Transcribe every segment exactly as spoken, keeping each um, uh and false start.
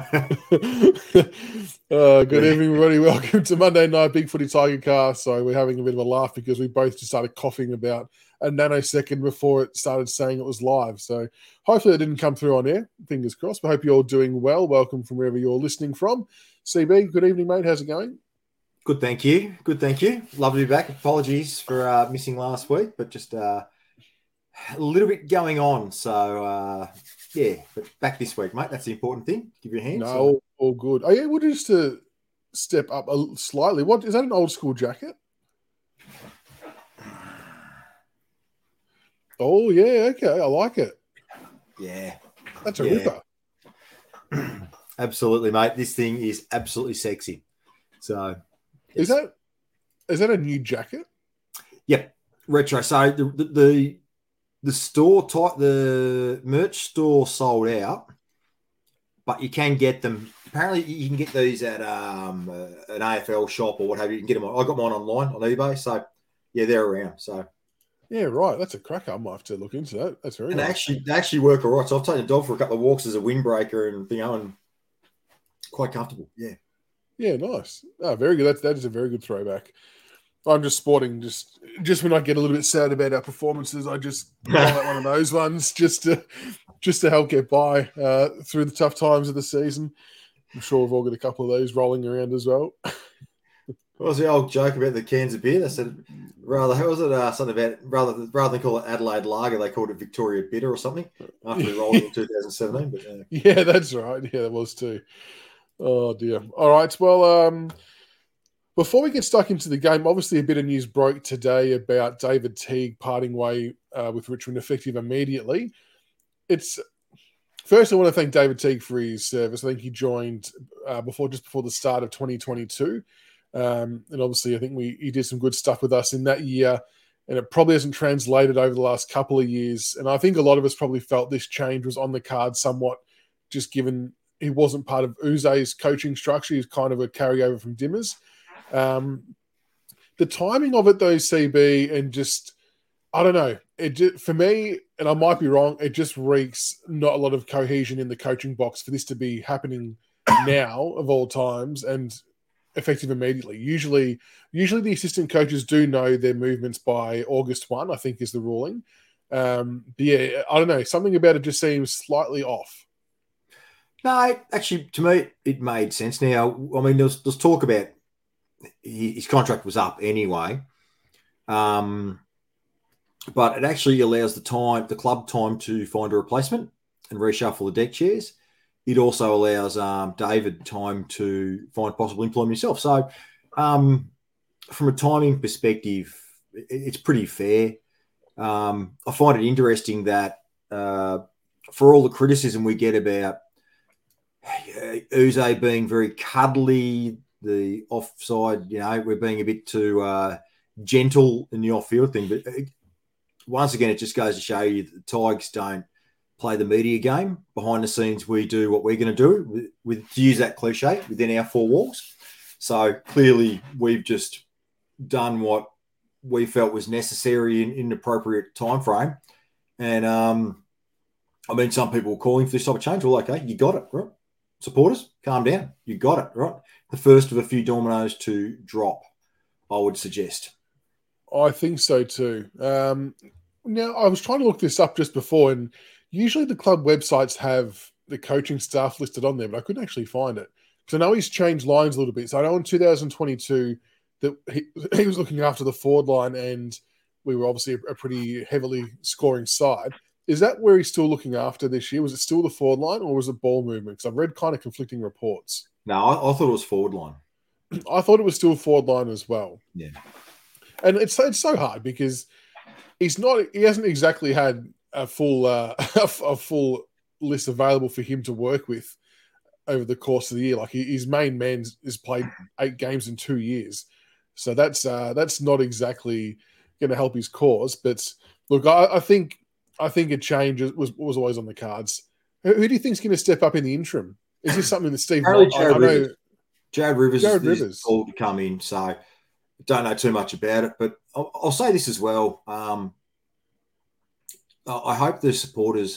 uh, good evening, everybody. Welcome to Monday Night Big Footy Tiger Cast. So we're having a bit of a laugh because we both just started coughing about a nanosecond before it started saying it was live. So hopefully it didn't come through on air. Fingers crossed. But I hope you're all doing well. Welcome from wherever you're listening from. C B, good evening, mate. How's it going? Good, thank you. Good, thank you. Love to be back. Apologies for uh, missing last week, but just uh, a little bit going on. So, uh, yeah, but back this week, mate. That's the important thing. Give you a hand. No, So. all, all good. Oh, yeah, well, just to step up a, slightly. What is that? An old school jacket? Oh, yeah, okay. I like it. Yeah. That's a yeah. ripper. Absolutely, mate. This thing is absolutely sexy. So, yes. Is that is that a new jacket? Yep. Retro. So the the the, the store type the merch store sold out, but you can get them. Apparently, you can get these at um, uh, an A F L shop or what have you. You can get them. On, I got mine online on eBay. So, yeah, they're around. So. Yeah, right. That's a cracker. I might have to look into that. That's very and nice. They actually, they actually work all right. So I've taken the dog for a couple of walks as a windbreaker and, you know, and quite comfortable. Yeah. Yeah, nice. Oh, very good. That, that is a very good throwback. I'm just sporting, just just when I get a little bit sad about our performances, I just pull out one of those ones just to just to help get by uh, through the tough times of the season. I'm sure we've all got a couple of those rolling around as well. What was the old joke about the cans of beer? They said, rather, how was it? Uh, something about rather rather than call it Adelaide Lager, they called it Victoria Bitter or something after we rolled in two thousand seventeen. But uh... yeah, that's right. Yeah, that was too. Oh dear. All right. Well, um, before we get stuck into the game, obviously a bit of news broke today about David Teague parting way uh, with Richmond effective immediately. It's first I want to thank David Teague for his service. I think he joined uh, before just before the start of twenty twenty-two. Um, and obviously, I think we he did some good stuff with us in that year, and it probably hasn't translated over the last couple of years. And I think a lot of us probably felt this change was on the card somewhat, just given he wasn't part of Uze's coaching structure. He's kind of a carryover from Dimmers. Um, the timing of it, though, C B, and just I don't know. It just, for me, and I might be wrong, it just reeks not a lot of cohesion in the coaching box for this to be happening now of all times and effective immediately. Usually, usually the assistant coaches do know their movements by August first, I think is the ruling. Um, but yeah, I don't know. Something about it just seems slightly off. No, actually, to me, it made sense. Now, I mean, there's, there's talk about his contract was up anyway, um, but it actually allows the time, the club time to find a replacement and reshuffle the deck chairs. It also allows um, David time to find possible employment himself. So, um, from a timing perspective, it, it's pretty fair. Um, I find it interesting that uh, for all the criticism we get about uh, Uze being very cuddly, the offside, you know, we're being a bit too uh, gentle in the off-field thing. But it, once again, it just goes to show you that the Tigers don't play the media game. Behind the scenes, we do what we're going to do, with, with to use that cliche, within our four walls. So clearly, we've just done what we felt was necessary in, in an appropriate time frame. And, um, I mean, some people were calling for this type of change. Well, okay, you got it, right? Supporters, calm down. You got it, right? The first of a few dominoes to drop, I would suggest. I think so too. Um, now, I was trying to look this up just before, and usually the club websites have the coaching staff listed on there, but I couldn't actually find it. Because I know he's changed lines a little bit. So I know in two thousand twenty-two that he, he was looking after the forward line, and we were obviously a, a pretty heavily scoring side. Is that where he's still looking after this year? Was it still the forward line, or was it ball movement? Because I've read kind of conflicting reports. No, I, I thought it was forward line. I thought it was still forward line as well. Yeah. And it's it's so hard because he's not he hasn't exactly had a full uh, a full list available for him to work with over the course of the year. Like his main man has played eight games in two years, so that's uh, that's not exactly going to help his cause. But look, I, I think I think a change was was always on the cards. Who, who do you think is going to step up in the interim? Is this something that Steve? Jared I, I know Rivers. Jared Rivers Jared is, Rivers is called to come in, so don't know too much about it. But I'll, I'll say this as well. Um, I hope the supporters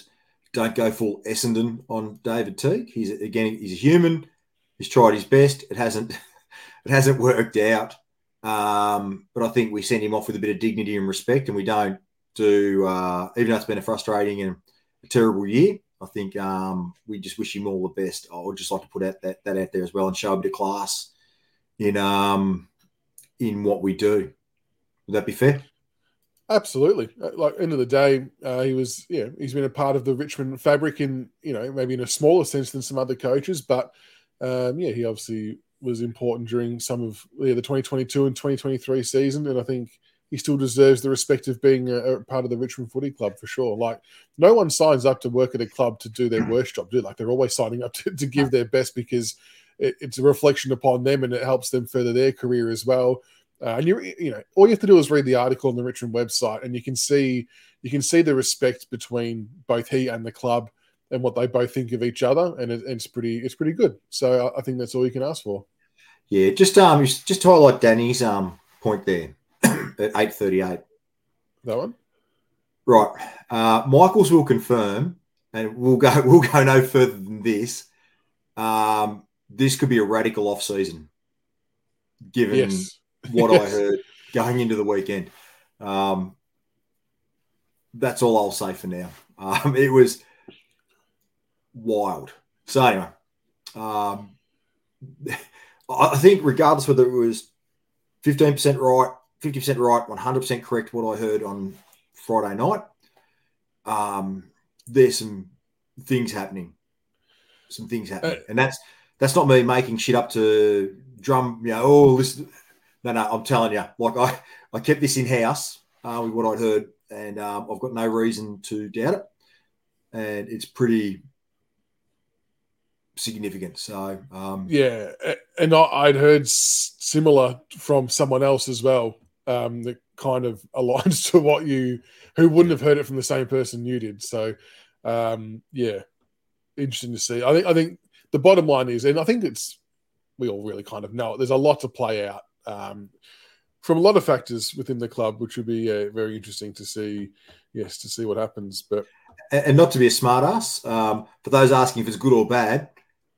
don't go full Essendon on David Teague. He's again, he's a human. He's tried his best. It hasn't, it hasn't worked out. Um, but I think we send him off with a bit of dignity and respect, and we don't do. Uh, even though it's been a frustrating and a terrible year, I think um, we just wish him all the best. I would just like to put out that, that out there as well and show a bit of class in um, in what we do. Would that be fair? Absolutely. Like, end of the day, uh, he was, yeah, he's been a part of the Richmond fabric in, you know, maybe in a smaller sense than some other coaches, but um, yeah, he obviously was important during some of yeah, the twenty twenty-two and twenty twenty-three season, and I think he still deserves the respect of being a, a part of the Richmond Footy Club for sure. Like, no one signs up to work at a club to do their worst job, do they? Like, they're always signing up to, to give their best because it, it's a reflection upon them and it helps them further their career as well. Uh, and you, you know, all you have to do is read the article on the Richmond website, and you can see you can see the respect between both he and the club, and what they both think of each other, and it, it's pretty it's pretty good. So I, I think that's all you can ask for. Yeah, just um, just to highlight Danny's um point there at eight thirty-eight. That one, right? Uh, Michaels will confirm, and we'll go we'll go no further than this. Um, this could be a radical off season, given. Yes. what yes. I heard going into the weekend. Um, that's all I'll say for now. Um, it was wild. So anyway, um, I think regardless whether it was fifteen percent right, fifty percent right, one hundred percent correct what I heard on Friday night, um, there's some things happening. Some things happening. Uh, and that's that's not me making shit up to drum, you know, oh, listen. No, no, I'm telling you, like I, I kept this in-house uh, with what I'd heard, and um, I've got no reason to doubt it. And it's pretty significant. So, um, yeah. And I'd heard similar from someone else as well um, that kind of aligns to what you, who wouldn't have heard it from the same person you did. So, um, yeah, interesting to see. I think, I think the bottom line is, and I think it's, we all really kind of know it, there's a lot to play out. Um, from a lot of factors within the club, which would be uh, very interesting to see, yes, to see what happens. But and, and not to be a smart ass, um, for those asking if it's good or bad,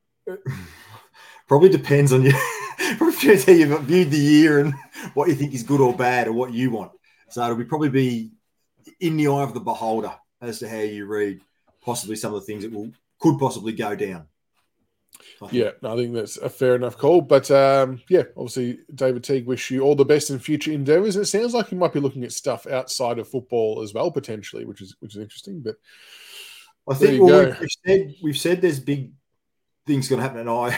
probably depends on you. Probably depends how you've viewed the year and what you think is good or bad or what you want. So it'll be probably be in the eye of the beholder as to how you read possibly some of the things that will could possibly go down. I yeah, I think that's a fair enough call. But, um, yeah, obviously, David Teague, wish you all the best in future endeavours. It sounds like you might be looking at stuff outside of football as well, potentially, which is which is interesting. But I think well, we've, said, we've said there's big things going to happen. And I,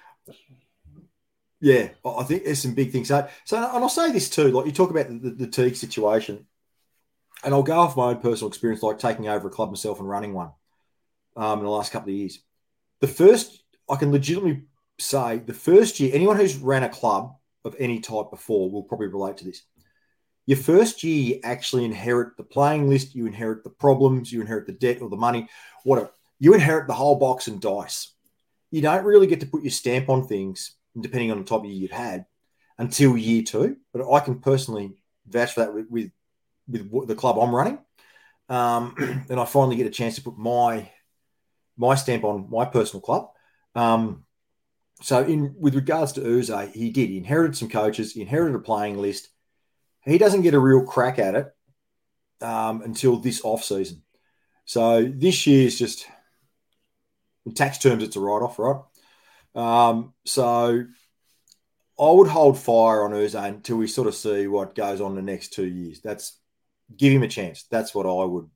yeah, I think there's some big things. So, so and I'll say this too, like you talk about the, the Teague situation, and I'll go off my own personal experience, like taking over a club myself and running one um, in the last couple of years. The first... I can legitimately say the first year, anyone who's ran a club of any type before will probably relate to this. Your first year, you actually inherit the playing list, you inherit the problems, you inherit the debt or the money, whatever. You inherit the whole box and dice. You don't really get to put your stamp on things, depending on the type of year you've had, until year two. But I can personally vouch for that with, with, with the club I'm running. Um, and I finally get a chance to put my, my stamp on my personal club. Um, so in with regards to Uze, he did. He inherited some coaches. He inherited a playing list. He doesn't get a real crack at it um, until this off season. So this year is just, in tax terms, it's a write-off, right? Um, so I would hold fire on Uze until we sort of see what goes on the next two years. That's give him a chance. That's what I would.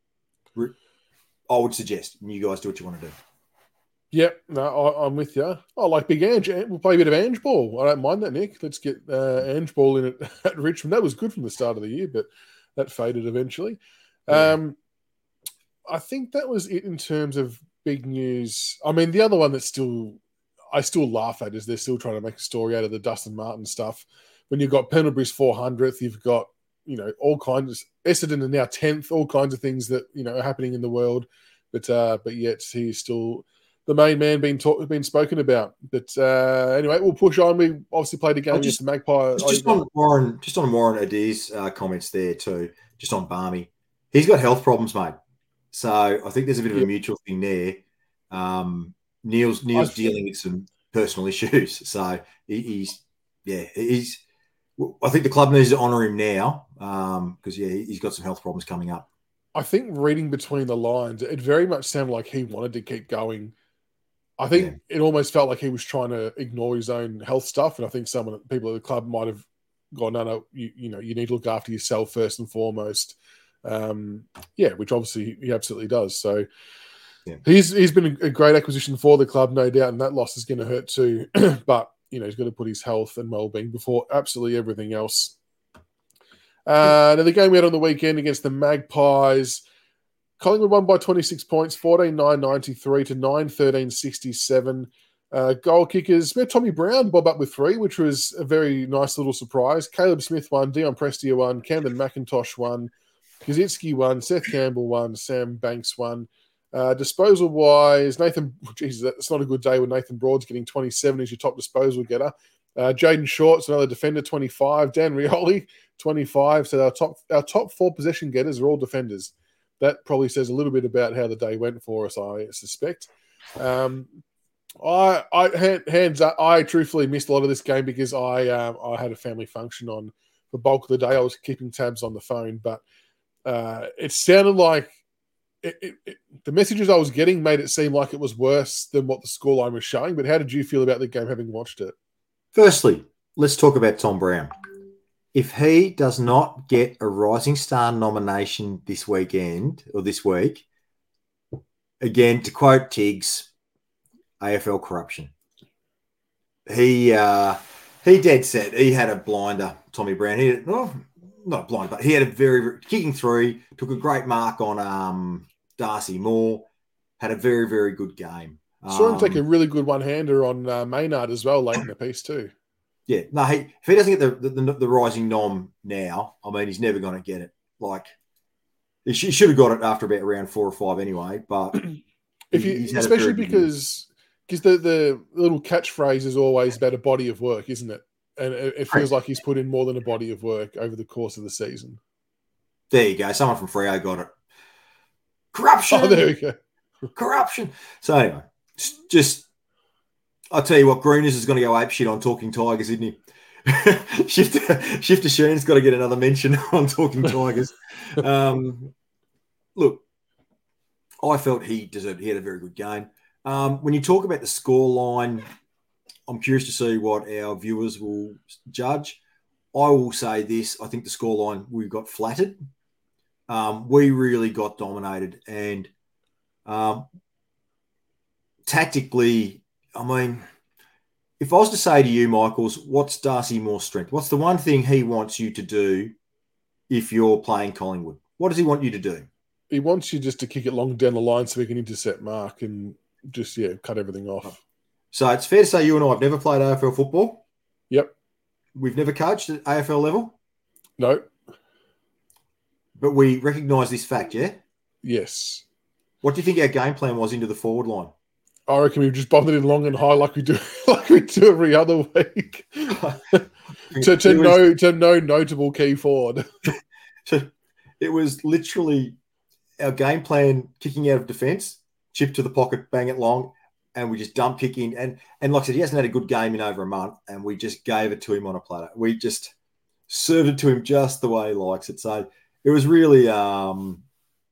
I would suggest. And you guys do what you want to do. Yep, no, I, I'm with you. I like Big Ange. We'll play a bit of Ange ball. I don't mind that, Nick. Let's get uh, Ange ball in at, at Richmond. That was good from the start of the year, but that faded eventually. Yeah. Um, I think that was it in terms of big news. I mean, the other one that still I still laugh at is they're still trying to make a story out of the Dustin Martin stuff. When you've got Pendlebury's four hundredth, you've got, you know, all kinds of Essendon are now tenth, all kinds of things that, you know, are happening in the world. But uh, but yet he's still the main man being talked, being spoken about. But uh, anyway, we'll push on. We obviously played a game against the Magpie. Just, just on Warren, just on Warren Adir's uh, comments there too. Just on Barmy, he's got health problems, mate. So I think there's a bit of Yeah. a mutual thing there. Um, Neil's I Neil's think, dealing with some personal issues, so he, he's yeah he's. I think the club needs to honour him now because um, yeah he's got some health problems coming up. I think reading between the lines, it very much sounded like he wanted to keep going. I Yeah. think it almost felt like he was trying to ignore his own health stuff, and I think some of the people at the club might have gone, "No, no, you, you know, you need to look after yourself first and foremost." Um, yeah, which obviously he absolutely does. So Yeah. he's he's been a great acquisition for the club, no doubt, and that loss is going to hurt too. But you know, he's got to put his health and well-being before absolutely everything else. Uh, now the game we had on the weekend against the Magpies. Collingwood won by twenty-six points, fourteen nine ninety-three to nine thirteen sixty-seven. Uh, goal kickers, we had Tommy Brown bob up with three, which was a very nice little surprise. Caleb Smith won, Dion Prestia won, Camden McIntosh won, Kaczynski won, Seth Campbell won, Sam Banks won. Uh, disposal wise, Nathan, Jesus, that's not a good day when Nathan Broad's getting twenty-seven as your top disposal getter. Uh, Jaden Short's another defender, twenty-five. Dan Rioli, twenty-five. So our top our top four possession getters are all defenders. That probably says a little bit about how the day went for us, I suspect. Um, I, I hands up, I truthfully missed a lot of this game because I um, I had a family function on the bulk of the day. I was keeping tabs on the phone, but uh, it sounded like it, it, it, the messages I was getting made it seem like it was worse than what the scoreline was showing. But how did you feel about the game having watched it? Firstly, let's talk about Tom Brown. If he does not get a Rising Star nomination this weekend or this week, again, to quote Tiggs, A F L corruption. He uh, he dead set. He had a blinder, Tommy Brown. He had, well, not a blinder, but he had a very, very kicking three, took a great mark on um, Darcy Moore, had a very, very good game. Saw him um, take a really good one-hander on uh, Maynard as well late in the piece too. Yeah, no, he, if he doesn't get the, the, the rising nom now, I mean, he's never going to get it. Like, he, sh- he should have got it after about round four or five anyway. But if you, especially because because the, the little catchphrase is always about a body of work, isn't it? And it, it feels like he's put in more than a body of work over the course of the season. There you go. Someone from Freo got it. Corruption. Oh, there we go. Corruption. So anyway, just. I'll tell you what, Greeners is going to go ape shit on Talking Tigers, isn't he? Shifter, Shifter Sheen's got to get another mention on Talking Tigers. Um, look, I felt he deserved. He had a very good game. Um, when you talk about the score line, I'm curious to see what our viewers will judge. I will say this: I think the score line we got flattered. Um, we really got dominated, and um, tactically. I mean, if I was to say to you, Michaels, what's Darcy Moore's strength? What's the one thing he wants you to do if you're playing Collingwood? What does he want you to do? He wants you just to kick it long down the line so he can intercept Mark and just, yeah, cut everything off. So it's fair to say you and I have never played A F L football. Yep. We've never coached at A F L level. No. But we recognise this fact, yeah? Yes. What do you think our game plan was into the forward line? I reckon we've just bombed it in long and high like we do like we do every other week. to to was, no to no notable key forward. It was literally our game plan: kicking out of defence, chip to the pocket, bang it long, and we just dump kick in. And and like I said, he hasn't had a good game in over a month, and we just gave it to him on a platter. We just served it to him just the way he likes it. So it was really um,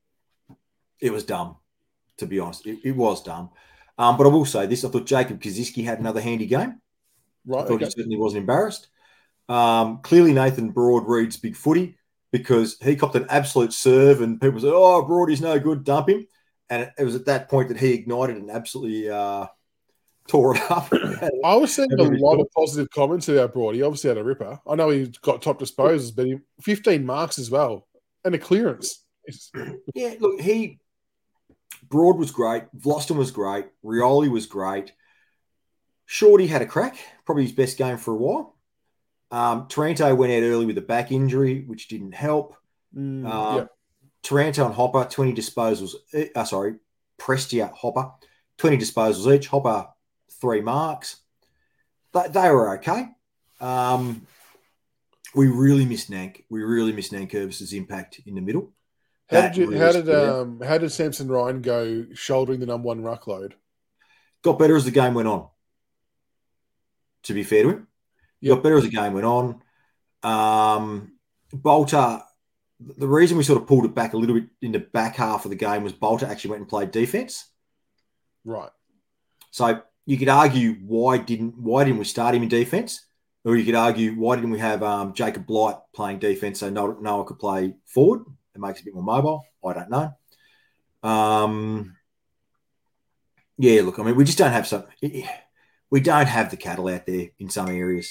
it was dumb, to be honest. It, it was dumb. Um, but I will say this: I thought Jacob Kaczynski had another handy game. Right, I thought okay. he certainly wasn't embarrassed. Um, clearly, Nathan Broad reads big footy because he copped an absolute serve, and people said, "Oh, Broad is no good, dump him." And it, it was at that point that he ignited and absolutely uh, tore it up. I was seeing a lot of positive comments about Broad. He obviously had a ripper. I know he got top disposals, but he fifteen marks as well and a clearance. Yeah, look, he. Broad was great. Vlosten was great. Rioli was great. Shorty had a crack. Probably his best game for a while. Um, Taranto went out early with a back injury, which didn't help. Mm, um, yeah. Taranto and Hopper, twenty disposals. Uh, sorry, Prestia, Hopper, twenty disposals each. Hopper, three marks. They, they were okay. Um, we really missed Nank. We really missed Nankervis's impact in the middle. How That did you? How really did stood out. um? How did Samson Ryan go shouldering the number one ruck load? Got better as the game went on. To be fair to him, he Yep. got better as the game went on. Um, Bolter, the reason we sort of pulled it back a little bit in the back half of the game was Bolter actually went and played defense. Right. So you could argue why didn't why didn't we start him in defense, or you could argue why didn't we have um, Jacob Blight playing defense so Noah, Noah could play forward? It makes it a bit more mobile. I don't know. Um, yeah, look, I mean, we just don't have some. We don't have the cattle out there in some areas.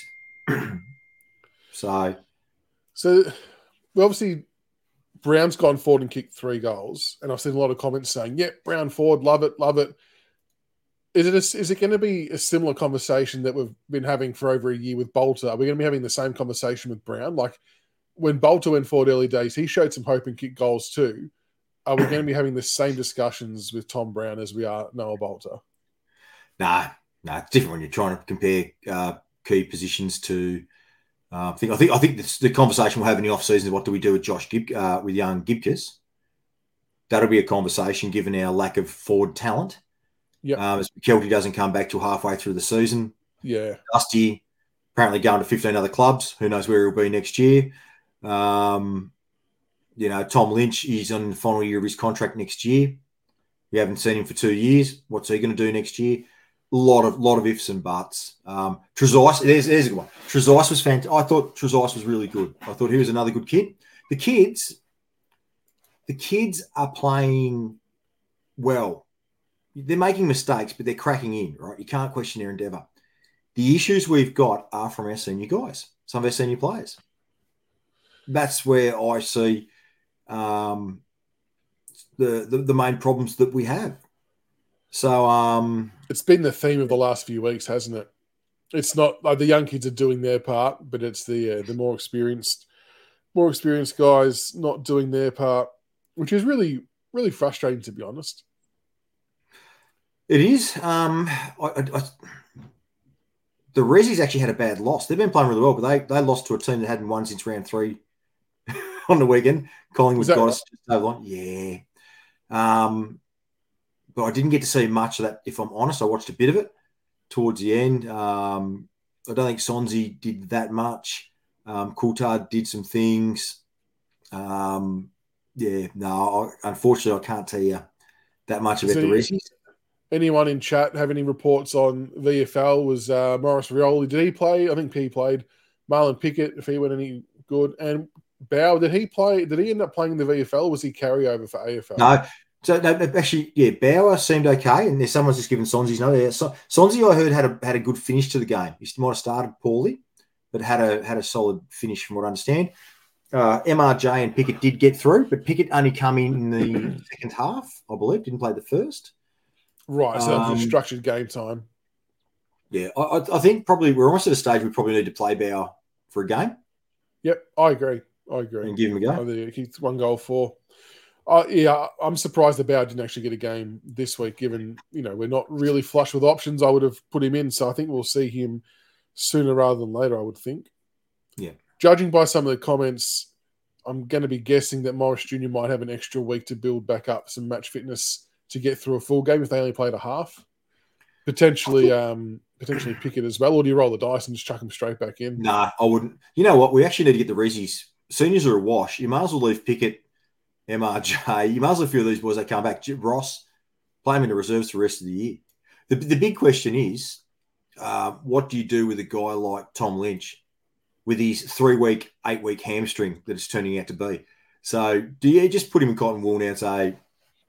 so, So, well, obviously, Brown's gone forward and kicked three goals, and I've seen a lot of comments saying, "Yep, Brown forward, love it, love it." Is it a, is it going to be a similar conversation that we've been having for over a year with Bolter? Are we going to be having the same conversation with Brown? Like when Bolter went forward early days, he showed some hope and kicked goals too. Are we going to be having the same discussions with Tom Brown as we are Noah Bolter? Nah, nah, it's different when you're trying to compare uh, key positions to. Uh, I think I think I think the, the conversation we'll have in the off season is what do we do with Josh Gib, uh, with young Gibcus? That'll be a conversation given our lack of forward talent. Yeah, um, as Kelty doesn't come back till halfway through the season. Yeah, Dusty apparently going to fifteen other clubs. Who knows where he'll be next year? Um, you know, Tom Lynch is on the final year of his contract next year. We haven't seen him for two years. What's he going to do next year? A lot of lot of ifs and buts. Um, Trezise, there's, there's a good one. Trezise was fantastic. I thought Trezise was really good. I thought he was another good kid. The kids, the kids are playing well. They're making mistakes, but they're cracking in, right? You can't question their endeavour. The issues we've got are from our senior guys, some of our senior players. That's where I see um, the, the the main problems that we have. So um, it's been the theme of the last few weeks, hasn't it? It's not like the young kids are doing their part, but it's the uh, the more experienced, more experienced guys not doing their part, which is really really frustrating, to be honest. It is. Um, I, I, I, the Rezzies actually had a bad loss. They've been playing really well, but they they lost to a team that hadn't won since round three on the weekend. Collingwood got us just over on. Yeah. Um, but I didn't get to see much of that, if I'm honest. I watched a bit of it towards the end. Um, I don't think Sonzi did that much. Um, Coulthard did some things. Um, yeah, no, I, unfortunately, I can't tell you that much about the Rezzies. Anyone in chat have any reports on V F L? Was uh, Morris Rioli, did he play? I think he played. Marlon Pickett, if he went any good. And Bow, did he play? Did he end up playing the V F L? Was he carryover for A F L? No. So no, actually, yeah, Bauer seemed okay, and there's someone's just given Sonzi's no. Yeah, so, Sonzi, I heard, had a had a good finish to the game. He might have started poorly, but had a had a solid finish from what I understand. Uh, M R J and Pickett did get through, but Pickett only come in in the second half, I believe. Didn't play the first. Right, so um, that was a structured game time. Yeah, I, I think probably we're almost at a stage we probably need to play Bauer for a game. Yep, I agree. I agree. And give him a go. Oh, he's one goal for. Uh, yeah, I'm surprised that Bauer didn't actually get a game this week, given, you know, we're not really flush with options. I would have put him in, so I think we'll see him sooner rather than later, I would think. Yeah. Judging by some of the comments, I'm going to be guessing that Morris Junior might have an extra week to build back up some match fitness to get through a full game if they only played a half. Potentially, um, potentially Pickett as well, or do you roll the dice and just chuck him straight back in? Nah, I wouldn't. You know what? We actually need to get the Rezzies. Seniors are a wash. You might as well leave Pickett, M R J. You might as well feel these boys, they come back. Ross, play him in the reserves for the rest of the year. The, the big question is, uh, what do you do with a guy like Tom Lynch with his three-week, eight-week hamstring that it's turning out to be? So do you just put him in cotton wool now and say,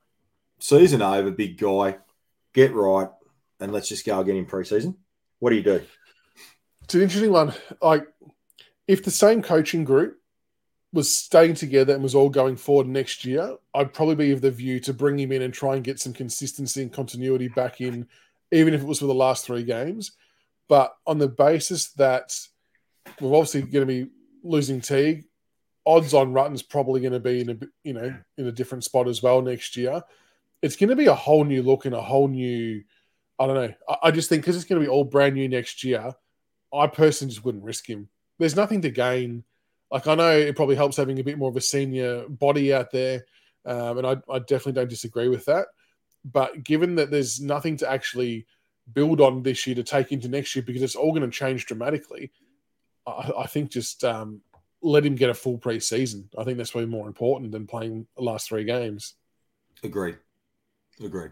season over, big guy, get right, and let's just go again in pre-season? What do you do? It's an interesting one. Like, if the same coaching group was staying together and was all going forward next year, I'd probably be of the view to bring him in and try and get some consistency and continuity back in, even if it was for the last three games. But on the basis that we're obviously going to be losing Teague, odds on Rutten's probably going to be in a, you know, in a different spot as well next year. It's going to be a whole new look and a whole new, I don't know. I, I just think because it's going to be all brand new next year, I personally just wouldn't risk him. There's nothing to gain. Like, I know it probably helps having a bit more of a senior body out there, Um, and I, I definitely don't disagree with that. But given that there's nothing to actually build on this year to take into next year because it's all going to change dramatically, I, I think just um, let him get a full pre-season. I think that's probably more important than playing the last three games. Agreed. Agreed.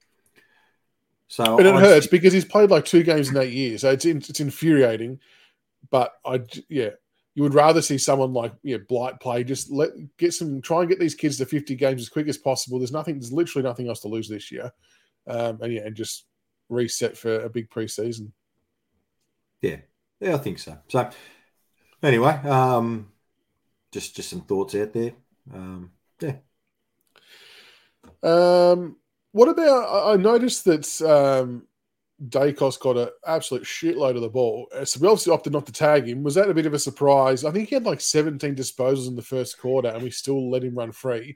So and it I'd hurts say, because he's played like two games in eight years. So it's it's infuriating. But I yeah, you would rather see someone like yeah Blight play. Just let get some try and get these kids to fifty games as quick as possible. There's nothing. There's literally nothing else to lose this year. Um, and yeah, and just reset for a big preseason. Yeah, yeah, I think so. So anyway, um, just just some thoughts out there. Um, yeah. Um, what about? I noticed that um, Dacos got an absolute shitload of the ball. So we obviously opted not to tag him. Was that a bit of a surprise? I think he had like seventeen disposals in the first quarter, and we still let him run free.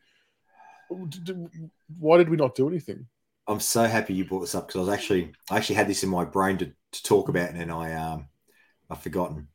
Why did we not do anything? I'm so happy you brought this up because I was actually I actually had this in my brain to, to talk about, and then I um I've forgotten.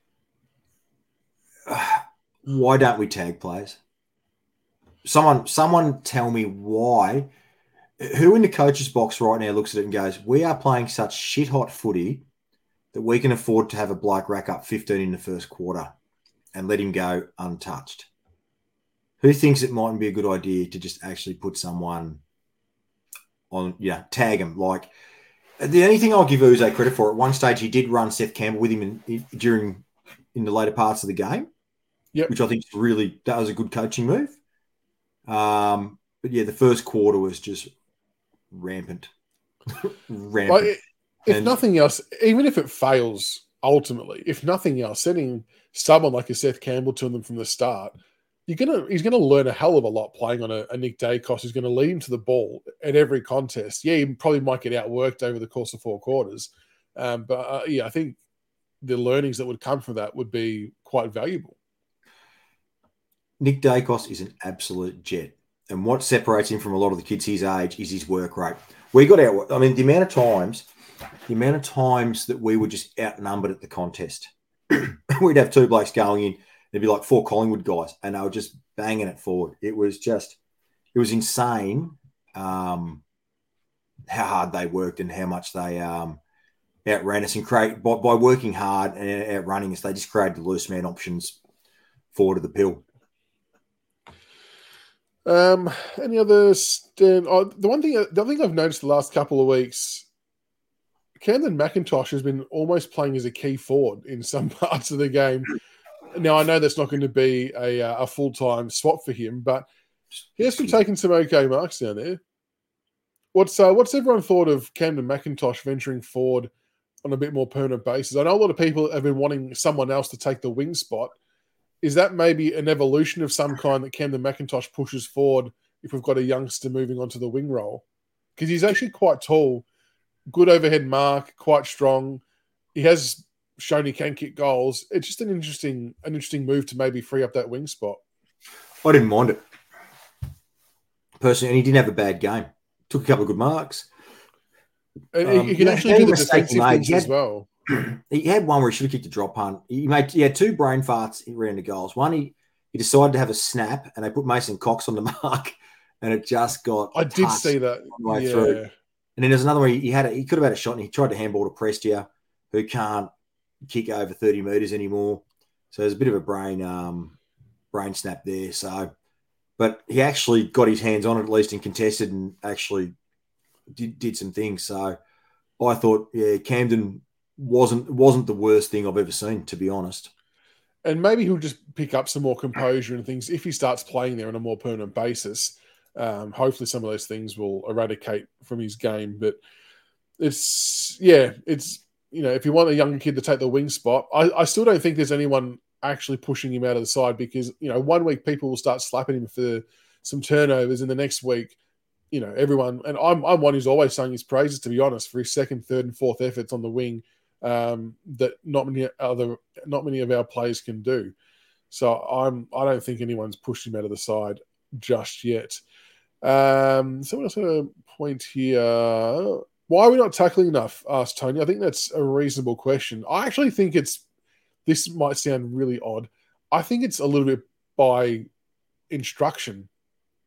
Uh, why don't we tag players? Someone someone tell me why. Who in the coach's box right now looks at it and goes, "We are playing such shit hot footy that we can afford to have a bloke rack up fifteen in the first quarter and let him go untouched." Who thinks it mightn't be a good idea to just actually put someone on, yeah, tag him? Like, the only thing I'll give Uze credit for, at one stage he did run Seth Campbell with him in, in, during in the later parts of the game, yep. which I think really that was a good coaching move. Um, but yeah, the first quarter was just rampant, rampant. Like, if and, nothing else, even if it fails ultimately, if nothing else, sending someone like a Seth Campbell to them from the start, you're gonna he's gonna learn a hell of a lot playing on a, a Nick Dacos who's going to lead him to the ball at every contest. Yeah, he probably might get outworked over the course of four quarters, um, but uh, yeah, I think the learnings that would come from that would be quite valuable. Nick Dacos is an absolute jet. And what separates him from a lot of the kids his age is his work rate. We got out, I mean, the amount of times, the amount of times that we were just outnumbered at the contest. We'd have two blokes going in, there'd be like four Collingwood guys, and they were just banging it forward. It was just, it was insane um, how hard they worked and how much they um, outran us and create by, by working hard and outrunning us. They just created the loose man options forward of the pill. Um, any other stand? Oh, the one thing, the other thing I've noticed the last couple of weeks, Camden McIntosh has been almost playing as a key forward in some parts of the game. Now I know that's not going to be a a full time swap for him, but he has been taking some okay marks down there. What's uh, what's everyone thought of Camden McIntosh venturing forward on a bit more permanent basis? I know a lot of people have been wanting someone else to take the wing spot. Is that maybe an evolution of some kind that Camden McIntosh pushes forward if we've got a youngster moving onto the wing role? Because he's actually quite tall, good overhead mark, quite strong. He has shown he can kick goals. It's just an interesting, an interesting move to maybe free up that wing spot. I didn't mind it personally, and he didn't have a bad game. Took a couple of good marks. And um, he can yeah, actually do the defensive things had, as well. He had one where he should have kicked a drop punt. He made he had two brain farts around the goals. One, he, he decided to have a snap, and they put Mason Cox on the mark, and it just got. I did see that. Right yeah. through. And then there's another one. He had a, he could have had a shot, and he tried to handball to Prestia, who can't kick over thirty meters anymore. So there's a bit of a brain um, brain snap there. So, but he actually got his hands on it, at least, and contested, and actually did did some things. So I thought, yeah, Camden wasn't wasn't the worst thing I've ever seen, to be honest. And maybe he'll just pick up some more composure and things if he starts playing there on a more permanent basis. Um, hopefully some of those things will eradicate from his game. But it's, yeah, it's, you know, if you want a younger kid to take the wing spot, I, I still don't think there's anyone actually pushing him out of the side because, you know, one week people will start slapping him for some turnovers, and the next week, you know, everyone, and I'm I'm one who's always sung his praises, to be honest, for his second, third, and fourth efforts on the wing um, that not many other, not many of our players can do. So I'm I don't think anyone's pushed him out of the side just yet. Um, someone else had a point here. Why are we not tackling enough? Asked Tony. I think that's a reasonable question. I actually think it's. This might sound really odd. I think it's a little bit by instruction.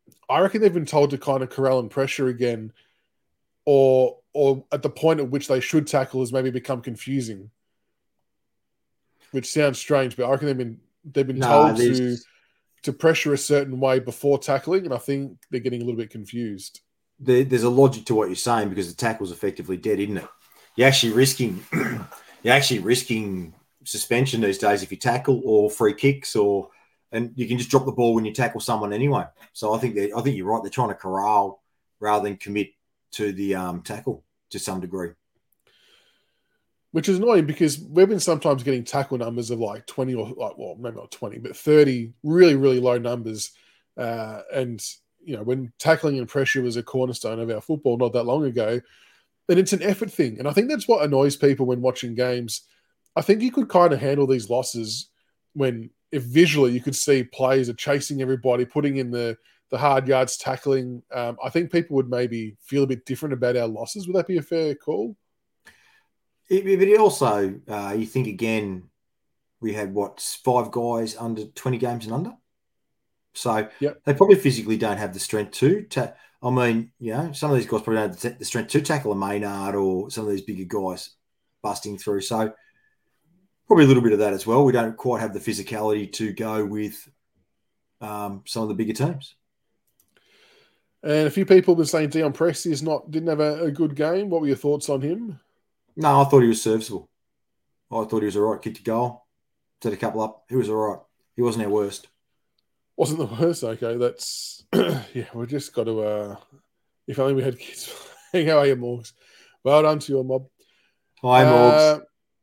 I reckon they've been told to kind of corral and pressure again, or or at the point at which they should tackle has maybe become confusing, which sounds strange, but I reckon they've been they've been No, told there's to to pressure a certain way before tackling, and I think they're getting a little bit confused. there, there's a logic to what you're saying because the tackle's effectively dead, isn't it? You're actually risking you're actually risking suspension these days if you tackle or free kicks, or and you can just drop the ball when you tackle someone anyway. So I think they I think you're right. They're trying to corral rather than commit to the um, tackle to some degree. Which is annoying because we've been sometimes getting tackle numbers of like twenty or like, well, maybe not twenty, but thirty, really, really low numbers. Uh, and, you know, when tackling and pressure was a cornerstone of our football not that long ago, then it's an effort thing. And I think that's what annoys people when watching games. I think you could kind of handle these losses when, if visually you could see players are chasing everybody, putting in the, the hard yards, tackling. Um, I think people would maybe feel a bit different about our losses. Would that be a fair call? It, but it also, uh, you think again, we had what, five guys under twenty games and under? So yep. They probably physically don't have the strength to. Ta- I mean, you know, some of these guys probably don't have the strength to tackle a Maynard or some of these bigger guys busting through. So probably a little bit of that as well. We don't quite have the physicality to go with um, some of the bigger teams. And a few people have been saying Dion Presti is not didn't have a, a good game. What were your thoughts on him? No, I thought he was serviceable. I thought he was all right. Kicked a goal, set a couple up. He was all right. He wasn't our worst. Wasn't the worst. Okay, that's yeah. We just got to. Uh, if only we had kids. How are you, Morgs? Well done to your mob. Hi, Morgs.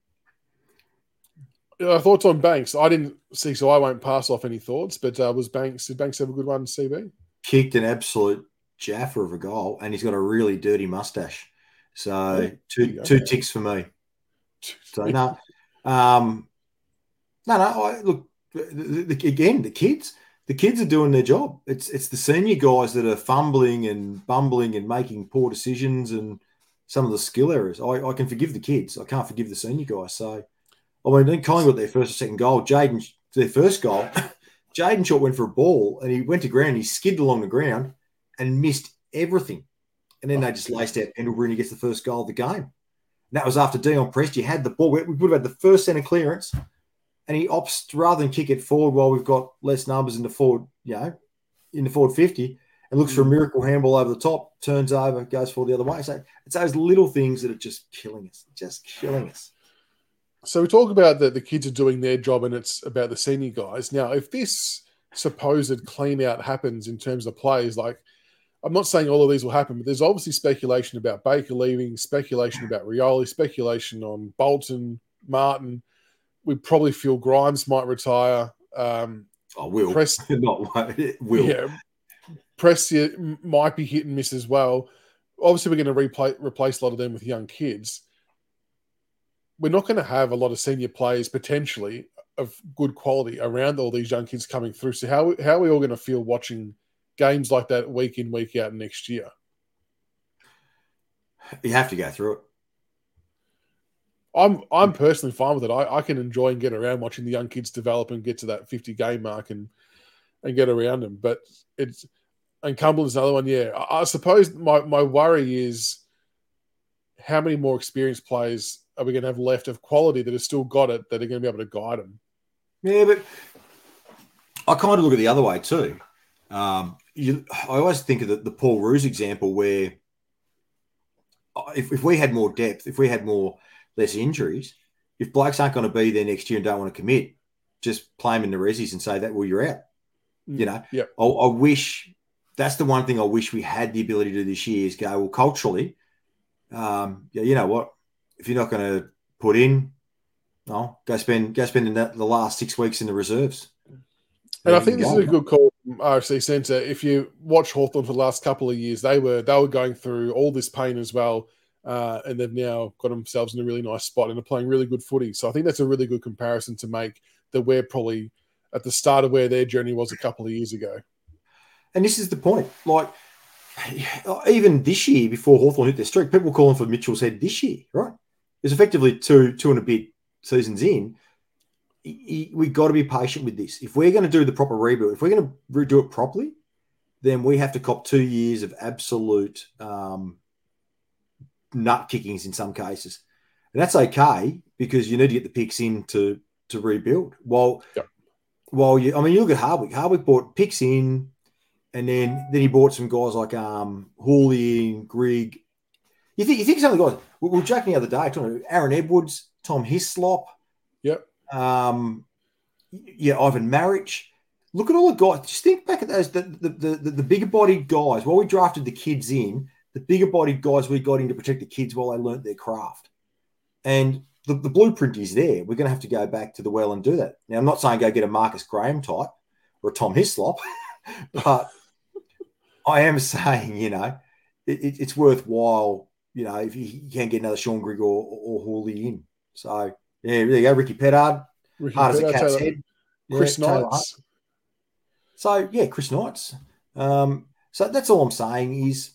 Uh, thoughts on Banks? I didn't see, so I won't pass off any thoughts. But uh, was Banks? Did Banks have a good one? C B kicked an absolute jaffer of a goal, and he's got a really dirty mustache. So oh, two two ticks for me. So no, um, no, no. I, look, the, the, again, the kids, the kids are doing their job. It's it's the senior guys that are fumbling and bumbling and making poor decisions and some of the skill errors. I, I can forgive the kids. I can't forgive the senior guys. So, I mean, then Collingwood their first or second goal. Jaden, their first goal. Jaden Short went for a ball and he went to ground. He skidded along the ground and missed everything. And then they just laced out Pendlebury and he gets the first goal of the game. And that was after Dion Presti had the ball. We would have had the first centre clearance and he opts rather than kick it forward while we've got less numbers in the forward, you know, in the forward fifty and looks mm. for a miracle handball over the top, turns over, goes forward the other way. So it's those little things that are just killing us, just killing us. So we talk about that the kids are doing their job and it's about the senior guys. Now, if this supposed clean out happens in terms of players, like I'm not saying all of these will happen, but there's obviously speculation about Baker leaving, speculation about Rioli, speculation on Bolton, Martin. We probably feel Grimes might retire. Um, oh, will. Press, not will. Yeah, Prestia might be hit and miss as well. Obviously, we're going to replace, replace a lot of them with young kids. We're not going to have a lot of senior players potentially of good quality around all these young kids coming through. So how, how are we all going to feel watching games like that week in, week out next year? You have to go through it. I'm I'm personally fine with it. I, I can enjoy and get around watching the young kids develop and get to that fifty game mark and and get around them. But it's and Cumberland's another one. Yeah, I, I suppose my, my worry is how many more experienced players are we going to have left of quality that have still got it that are going to be able to guide them? Yeah, but I kind of look at the other way too. Um, you, I always think of the, the Paul Roos example where if, if we had more depth, if we had more less injuries, if blokes aren't going to be there next year and don't want to commit, just play them in the resis and say that, well, you're out. Mm, you know, yeah. I, I wish that's the one thing I wish we had the ability to do this year is go, well, culturally, um, yeah, you know what? If you're not going to put in, no, go spend go spend the, the last six weeks in the reserves. And I think this is a good call from R F C Centre. If you watch Hawthorn for the last couple of years, they were they were going through all this pain as well, uh, and they've now got themselves in a really nice spot and are playing really good footy. So I think that's a really good comparison to make that we're probably at the start of where their journey was a couple of years ago. And this is the point. Like, even this year, before Hawthorn hit their streak, people were calling for Mitchell's head this year, right? It's effectively two, two and a bit seasons in. We've got to be patient with this. If we're going to do the proper rebuild, if we're going to do it properly, then we have to cop two years of absolute um, nut kickings in some cases. And that's okay because you need to get the picks in to, to rebuild. While, Yep. while you, I mean, you look at Hardwick. Hardwick bought picks in, and then then he bought some guys like um, Hawley, Grigg. You think you think some of the guys? We were joking the other day talking Aaron Edwards, Tom Hislop. Yep. Um, yeah, Ivan Maric. Look at all the guys. Just think back at those the the, the, the bigger bodied guys. While we drafted the kids in, the bigger bodied guys we got in to protect the kids while they learnt their craft. And the, the blueprint is there. We're going to have to go back to the well and do that. Now, I'm not saying go get a Marcus Graham type or a Tom Hislop, but I am saying, you know, it, it, it's worthwhile, you know, if you can get another Sean Grigg or, or, or Hawley in. So, yeah, there you go. Ricky Pettard, Ricky hard Pettard, as a cat's Taylor, head. Chris yeah, Knights. So, yeah, Chris Knights. Um, so that's all I'm saying is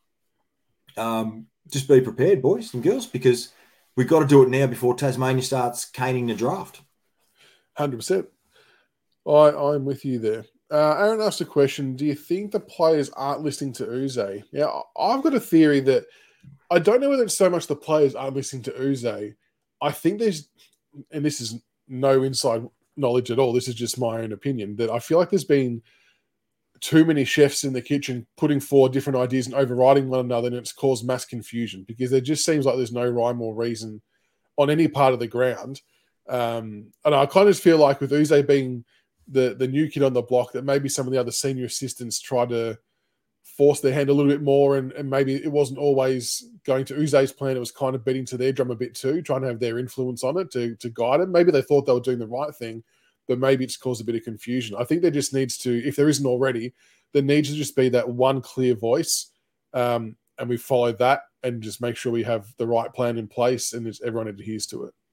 um, just be prepared, boys and girls, because we've got to do it now before Tasmania starts caning the draft. one hundred percent. I, I'm with you there. Uh, Aaron asked a question. Do you think the players aren't listening to Uze? Yeah, I've got a theory that I don't know whether it's so much the players aren't listening to Uze. I think there's, and this is no inside knowledge at all, this is just my own opinion, that I feel like there's been too many chefs in the kitchen putting forward different ideas and overriding one another, and it's caused mass confusion because there just seems like there's no rhyme or reason on any part of the ground. Um, and I kind of feel like with Uze being the, the new kid on the block, that maybe some of the other senior assistants try to force their hand a little bit more, and, and maybe it wasn't always going to Uze's plan. It was kind of beating to their drum a bit too, trying to have their influence on it to, to guide it. Maybe they thought they were doing the right thing, but maybe it's caused a bit of confusion. I think there just needs to, if there isn't already, there needs to just be that one clear voice, um, and we follow that and just make sure we have the right plan in place and everyone adheres to it.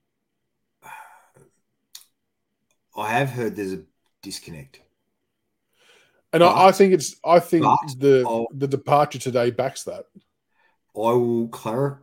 I have heard there's a disconnect. And but, I, I think it's, I think the I'll, the departure today backs that. I will clarify.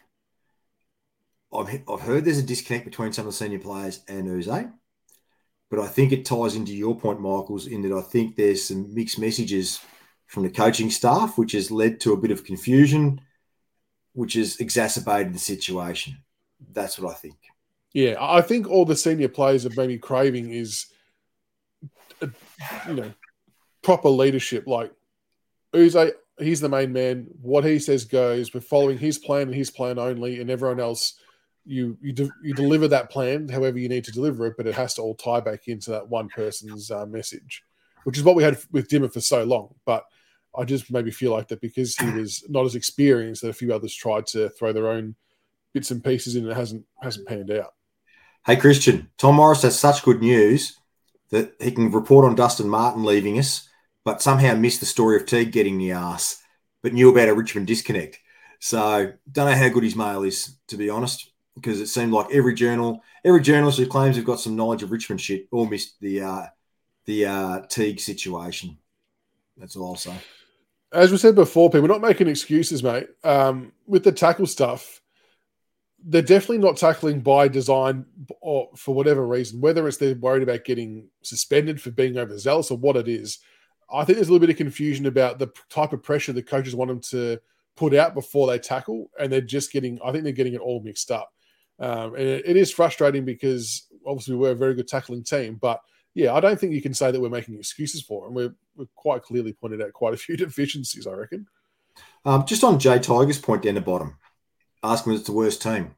I've, I've heard there's a disconnect between some of the senior players and Uze, but I think it ties into your point, Michaels, in that I think there's some mixed messages from the coaching staff, which has led to a bit of confusion, which has exacerbated the situation. That's what I think. Yeah, I think all the senior players are maybe craving is, you know, proper leadership. Like Uze, he's the main man. What he says goes. We're following his plan and his plan only, and everyone else, you you de- you deliver that plan however you need to deliver it, but it has to all tie back into that one person's uh, message, which is what we had with Dimmer for so long. But I just maybe feel like that because he was not as experienced, that a few others tried to throw their own bits and pieces in, and it hasn't hasn't panned out. Hey, Christian, Tom Morris has such good news that he can report on Dustin Martin leaving us, but somehow missed the story of Teague getting the arse, but knew about a Richmond disconnect. So don't know how good his mail is, to be honest, because it seemed like every journal, every journalist who claims they've got some knowledge of Richmond shit all missed the uh, the uh, Teague situation. That's all I'll say. As we said before, people, we're not making excuses, mate. Um, with the tackle stuff, they're definitely not tackling by design or for whatever reason, whether it's they're worried about getting suspended for being overzealous or what it is. I think there's a little bit of confusion about the type of pressure the coaches want them to put out before they tackle, and they're just getting, I think they're getting it all mixed up. Um, and it, it is frustrating because obviously we're a very good tackling team, but yeah, I don't think you can say that we're making excuses for them. We're, we've quite clearly pointed out quite a few deficiencies, I reckon. Um, just on Jay Tiger's point down the bottom, ask him if it's the worst team.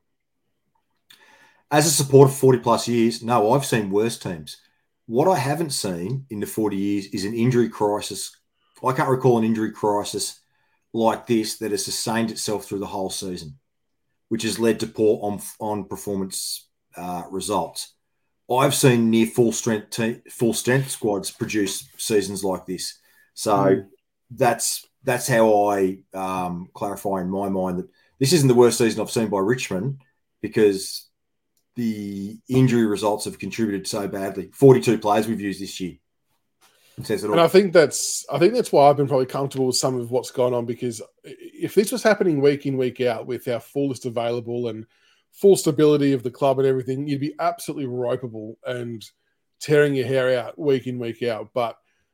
As a supporter for forty plus years, no, I've seen worse teams. What I haven't seen in the forty years is an injury crisis. I can't recall an injury crisis like this that has sustained itself through the whole season, which has led to poor on, on performance uh, results. I've seen near full strength te- full strength squads produce seasons like this. So mm. that's that's how I um, clarify in my mind that this isn't the worst season I've seen by Richmond, because the injury results have contributed so badly. forty-two players we've used this year. It says it all. And I think that's I think that's why I've been probably comfortable with some of what's gone on, because if this was happening week in, week out with our full list available and full stability of the club and everything, you'd be absolutely ropeable and tearing your hair out week in, week out. But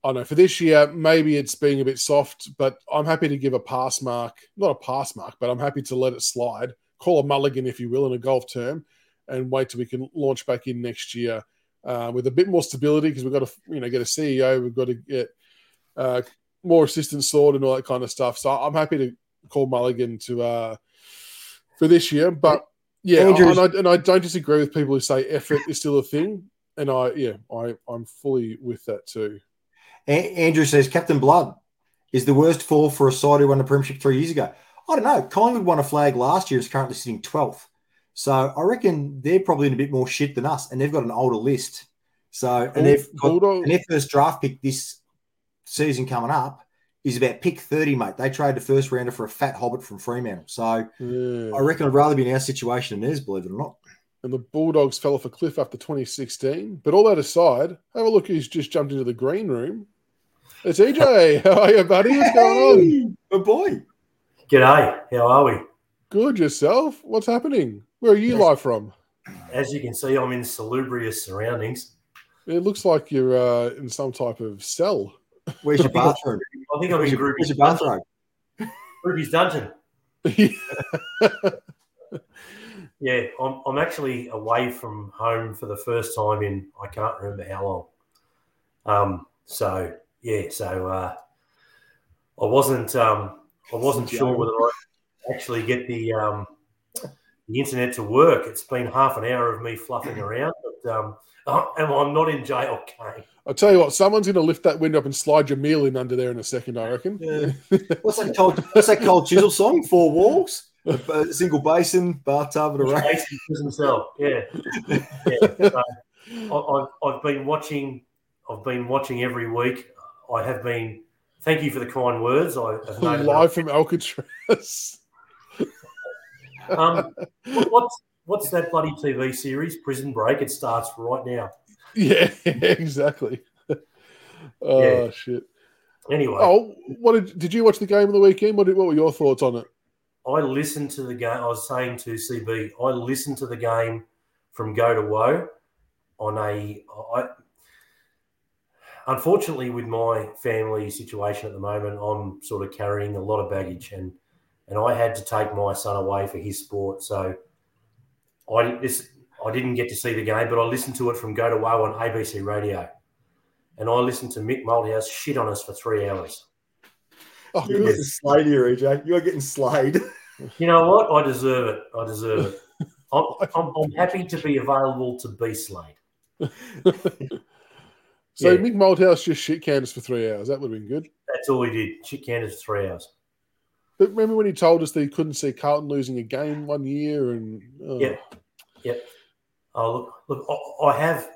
I know for this year, maybe it's being a bit soft, but I'm happy to give a pass mark, not a pass mark, but I'm happy to let it slide, call a mulligan, if you will, in a golf term, and wait till we can launch back in next year uh, with a bit more stability because we've got to, you know, get a C E O, we've got to get uh, more assistants sorted and all that kind of stuff. So I'm happy to call mulligan to uh, for this year, but yeah, and I, and I don't disagree with people who say effort is still a thing, and I yeah, I I'm fully with that too. Andrew says Captain Blood is the worst fall for a side who won the premiership three years ago. I don't know. Collingwood won a flag last year. Is currently sitting twelfth. So I reckon they're probably in a bit more shit than us, and they've got an older list. So and they've got, and their first draft pick this season coming up is about pick thirty, mate. They traded the first rounder for a fat hobbit from Fremantle. So yeah. I reckon I'd rather be in our situation than theirs, believe it or not. And the Bulldogs fell off a cliff after twenty sixteen. But all that aside, have a look who's just jumped into the green room. It's E J. How are you, buddy? What's going on? Good boy. G'day. How are we? Good. Yourself? What's happening? Where are you As, live from? As you can see, I'm in salubrious surroundings. It looks like you're uh, in some type of cell. Where's your bathroom? I think I'm in Groupie's your bathroom. Groupie's dungeon. Yeah, I'm, I'm actually away from home for the first time in I can't remember how long. Um, so yeah, so uh, I wasn't um, I wasn't sure whether I actually get the um, the internet to work. It's been half an hour of me fluffing around, but um, and I'm not in jail. Okay. I'll tell you what, someone's going to lift that window up and slide your meal in under there in a second, I reckon. Yeah. What's that cold? What's that cold chisel song? Four walls, a, a single basin, bathtub, and a rain. Basin himself, yeah. yeah. So I, I've been watching. I've been watching every week. I have been. Thank you for the kind words. I have known live from Alcatraz. um, what's what's that bloody T V series? Prison Break. It starts right now. Yeah, exactly. Oh yeah. Shit. Anyway, oh, what did did you watch the game of the weekend? What did, what were your thoughts on it? I listened to the game. I was saying to C B, I listened to the game from go to woe on a. I, unfortunately, with my family situation at the moment, I'm sort of carrying a lot of baggage, and and I had to take my son away for his sport. So I this. I didn't get to see the game, but I listened to it from go to woe on A B C Radio. And I listened to Mick Malthouse shit on us for three hours. Oh, You're good. Getting slayed here, E J. You're getting slayed. You know what? I deserve it. I deserve it. I'm, I'm, I'm happy to be available to be slayed. So yeah. Mick Malthouse just shit canned us for three hours. That would have been good. That's all he did. Shit canned us for three hours. But remember when he told us that he couldn't see Carlton losing a game one year? And oh. Yeah. Yep. Oh, look, look, I have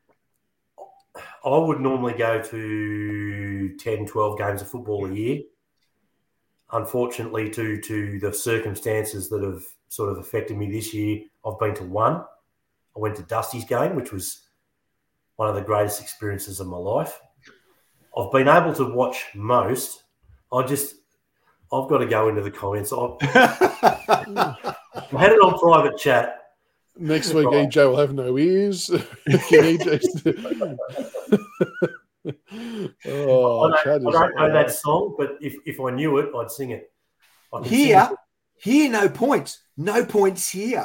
– I would normally go to ten, twelve games of football a year. Unfortunately, due to the circumstances that have sort of affected me this year, I've been to one. I went to Dusty's game, which was one of the greatest experiences of my life. I've been able to watch most. I just – I've got to go into the comments. I've, I've had it on private chat. Next week, right. E J will have no ears. oh, I don't, I don't know that song, but if, if I knew it, I'd sing it. Here, sing it. Here, no points. No points here.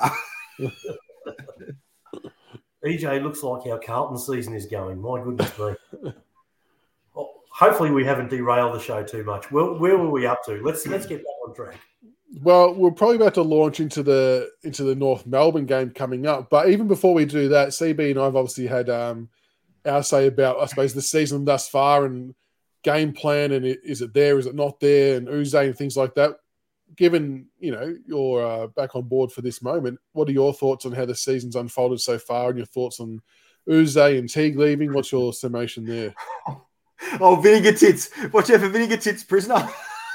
E J looks like how Carlton season is going. My goodness me. Well, hopefully we haven't derailed the show too much. Where, where were we up to? Let's let's get back on track. Well, we're probably about to launch into the into the North Melbourne game coming up. But even before we do that, C B and I have obviously had um, our say about, I suppose, the season thus far and game plan and it, is it there, is it not there, and Uze and things like that. Given, you know, you're uh, back on board for this moment, what are your thoughts on how the season's unfolded so far and your thoughts on Uze and Teague leaving? What's your summation there? Oh, Vinegar Tits. Watch out for Vinegar Tits, prisoner.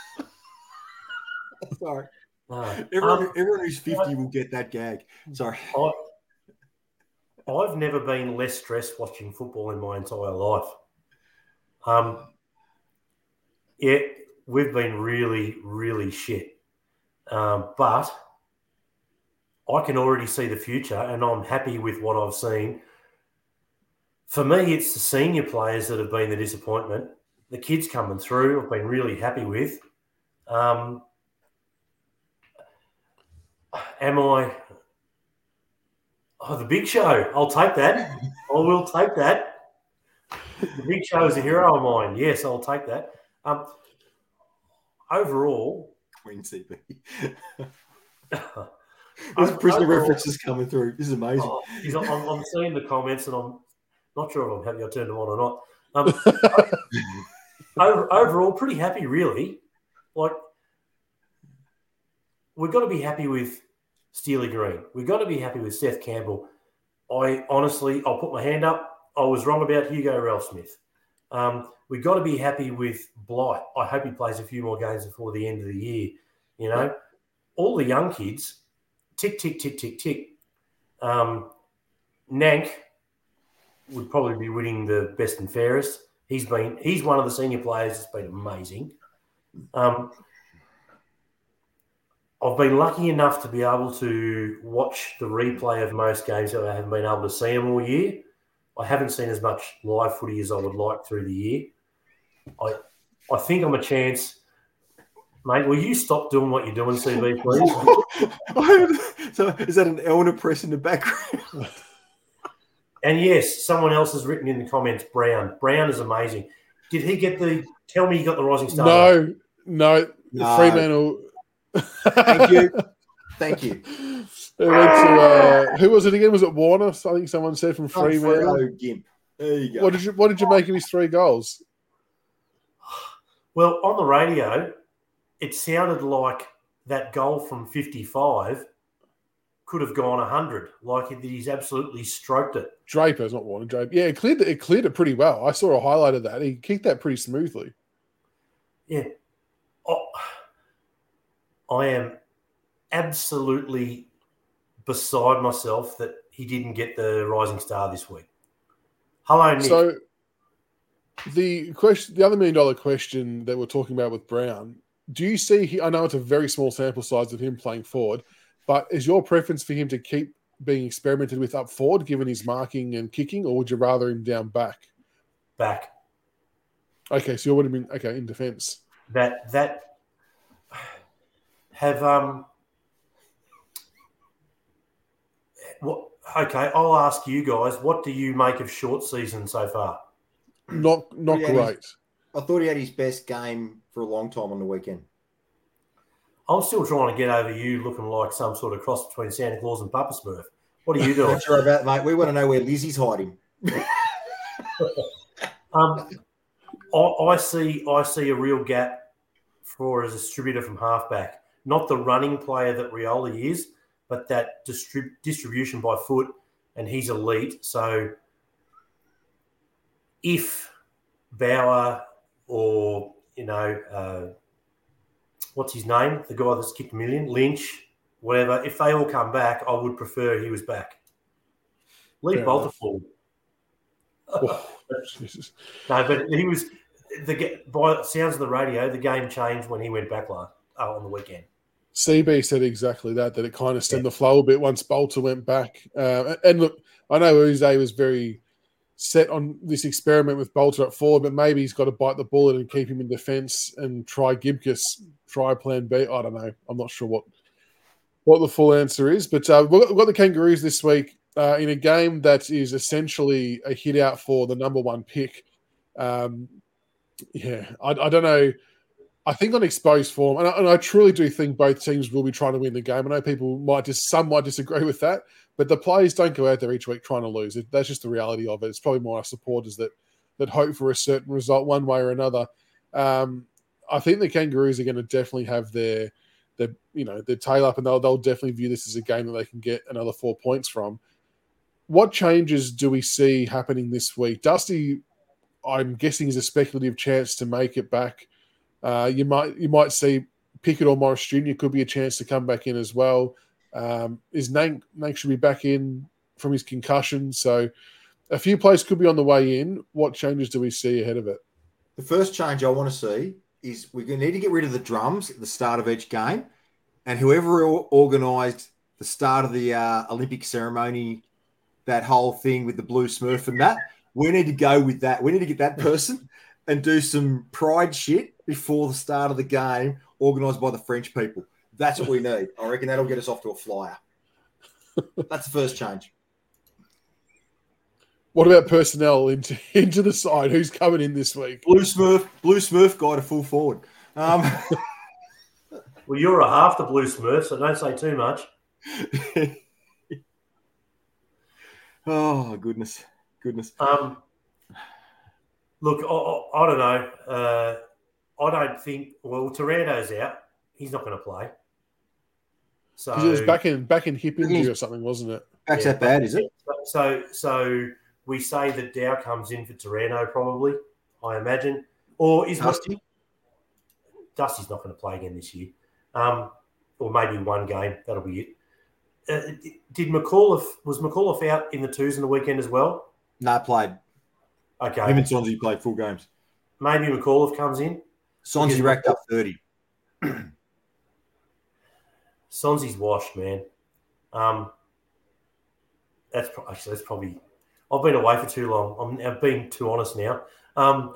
Sorry. No. Everyone, um, everyone who's fifty I, will get that gag. Sorry. I, I've never been less stressed watching football in my entire life. Um, yeah, we've been really, really shit. Um, but I can already see the future, and I'm happy with what I've seen. For me, it's the senior players that have been the disappointment. the kids coming through, I've been really happy with. Um, am I? Oh, the Big Show. I'll take that. I will take that. The Big Show is a hero of mine. Yes, I'll take that. Um, overall, Queen C B. There's prisoner overall, references coming through. This is amazing. Oh, geez, I'm, I'm seeing the comments, and I'm not sure if I'm happy I turned them on or not. Um, over, overall, pretty happy, really. Like, we've got to be happy with Steely Green. We've got to be happy with Seth Campbell. I honestly, I'll put my hand up. I was wrong about Hugo Ralphsmith. Um, we've got to be happy with Blight. I hope he plays a few more games before the end of the year. You know, all the young kids, tick, tick, tick, tick, tick. Um, Nank would probably be winning the best and fairest. He's been he's one of the senior players that's been amazing. Um, I've been lucky enough to be able to watch the replay of most games that I haven't been able to see them all year. I haven't seen as much live footy as I would like through the year. I I think I'm a chance. Mate, will you stop doing what you're doing, C B, please? So is that an Elner press in the background? And yes, someone else has written in the comments, Brown. Brown is amazing. Did he get the – tell me he got the Rising Star? No, no. No. Fremantle. Thank you. Thank you. It went to, uh, who was it again? Was it Warner? I think someone said from Fremantle. Oh, Gimp. There you go. What did you What did you make of his three goals? Well, on the radio, it sounded like that goal from fifty-five could have gone one hundred. Like he's absolutely stroked it. Draper's not Warner. Draper. Yeah, it cleared it. It cleared it pretty well. I saw a highlight of that. He kicked that pretty smoothly. Yeah. Oh, I am absolutely beside myself that he didn't get the Rising Star this week. Hello, Nick. So the question, the other million dollar question that we're talking about with Brown, do you see? He, I know it's a very small sample size of him playing forward, but is your preference for him to keep being experimented with up forward, given his marking and kicking, or would you rather him down back? Back. Okay, so you would have been okay in defence. That that have um. What? Okay, I'll ask you guys. What do you make of short season so far? Not not Yeah, great. I thought he had his best game for a long time on the weekend. I'm still trying to get over you looking like some sort of cross between Santa Claus and Papa Smurf. What are you doing? Not sure about that, mate. We want to know where Lizzie's hiding. um, I, I see I see a real gap for a distributor from halfback. Not the running player that Rioli is, but that distrib- distribution by foot, and he's elite. So if Bauer or, you know, uh, what's his name? The guy that's kicked a million, Lynch, whatever. If they all come back, I would prefer he was back. Leave Fair Bolter enough. forward. Oh, Jesus. No, but he was the by sounds of the radio. The game changed when he went back last uh, on the weekend. C B said exactly that, that it kind of stemmed yeah. the flow a bit once Bolter went back. Uh, and look, I know Uze was very set on this experiment with Bolter at forward, but maybe he's got to bite the bullet and keep him in defence and try Gibcus, try plan B. I don't know. I'm not sure what what the full answer is. But uh, we've got the Kangaroos this week uh, in a game that is essentially a hit out for the number one pick. Um, yeah, I, I don't know. I think on exposed form, and I, and I truly do think both teams will be trying to win the game. I know people might just, some might disagree with that, but the players don't go out there each week trying to lose. It, that's just the reality of it. It's probably more our supporters that that hope for a certain result one way or another. Um, I think the Kangaroos are going to definitely have their, their, you know, their tail up, and they'll they'll definitely view this as a game that they can get another four points from. What changes do we see happening this week? Dusty, I'm guessing, is a speculative chance to make it back. Uh, you might you might see Pickett or Morris Junior could be a chance to come back in as well. Um, is Nank, Nank should be back in from his concussion, so a few players could be on the way in. What changes do we see ahead of it? The first change I want to see is we're going to need to get rid of the drums at the start of each game, and whoever organised the start of the uh, Olympic ceremony, that whole thing with the blue Smurf and that, we need to go with that. We need to get that person and do some pride shit before the start of the game, organised by the French people. That's what we need. I reckon that'll get us off to a flyer. That's the first change. What about personnel into into the side? Who's coming in this week? Blue Smurf, Blue Smurf guy to full forward. Um, well, you're a half the Blue Smurf, so don't say too much. Oh, goodness. Goodness. Um, look, I, I, I don't know. Uh, I don't think, well, Taranto's out. He's not going to play. So it was back in back in hip injury or something, wasn't it? Back's yeah, that bad, is it? So, so we say that Dow comes in for Taranto, probably. I imagine, or is Dusty? Dusty's not going to play again this year, um, or maybe one game. That'll be it. Uh, did McAuliffe was McAuliffe out in the twos in the weekend as well? No, played. Okay, him and Sonzi played full games. Maybe McAuliffe comes in. Sonzi racked up thirty. Sonzi's washed, man. Um, that's actually that's probably. I've been away for too long. I'm, I'm being too honest now. Um,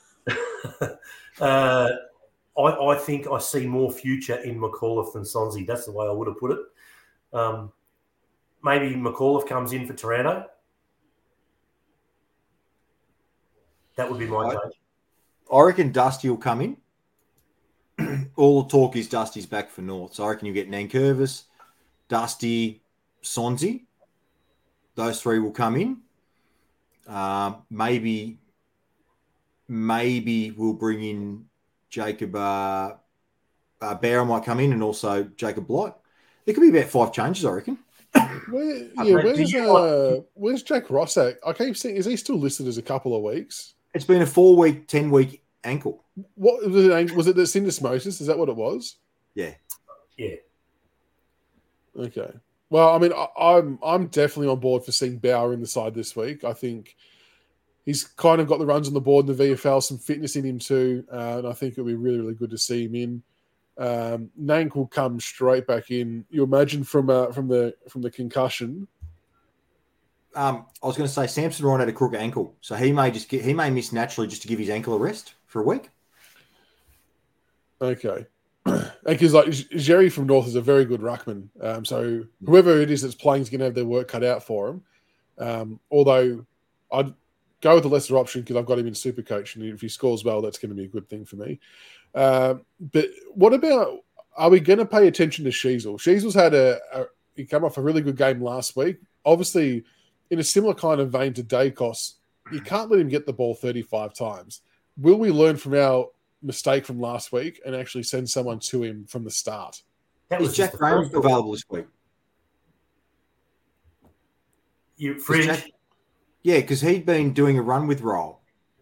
uh, I, I think I see more future in McAuliffe than Sonzi. That's the way I would have put it. Um, maybe McAuliffe comes in for Taranto. That would be my take. I reckon Dusty will come in. All the talk is Dusty's back for North. So I reckon you get Nankervis, Dusty, Sonzi. Those three will come in. Uh, maybe, maybe we'll bring in Jacob uh, uh, Barrow might come in, and also Jacob Blight. There could be about five changes, I reckon. Where, yeah, where's, uh, where's Jack Ross at? I keep seeing, is he still listed as a couple of weeks? It's been a four-week, ten-week ankle. What was it? Was it the syndesmosis? Is that what it was? Yeah. Yeah. Okay. Well, I mean, I, I'm I'm definitely on board for seeing Bauer in the side this week. I think he's kind of got the runs on the board in the V F L, some fitness in him too, uh, and I think it'll be really, really good to see him in. Um, Nank will come straight back in. You imagine from uh, from the from the concussion. Um, I was going to say Samson Ryan had a crook ankle, so he may just get, he may miss naturally just to give his ankle a rest for a week. Okay, because like Jerry from North is a very good ruckman, um, so whoever it is that's playing is going to have their work cut out for him. Um, although I'd go with the lesser option because I've got him in Supercoach, and if he scores well, that's going to be a good thing for me. Um, but what about? Are we going to pay attention to Sheasel? Sheasel's had a, a he came off a really good game last week. Obviously, in a similar kind of vein to Dacos, you can't let him get the ball thirty-five times. Will we learn from our mistake from last week and actually send someone to him from the start? That was Is Jack Graham available this week? You Fridge? Jack, yeah, because he'd been doing a run with roll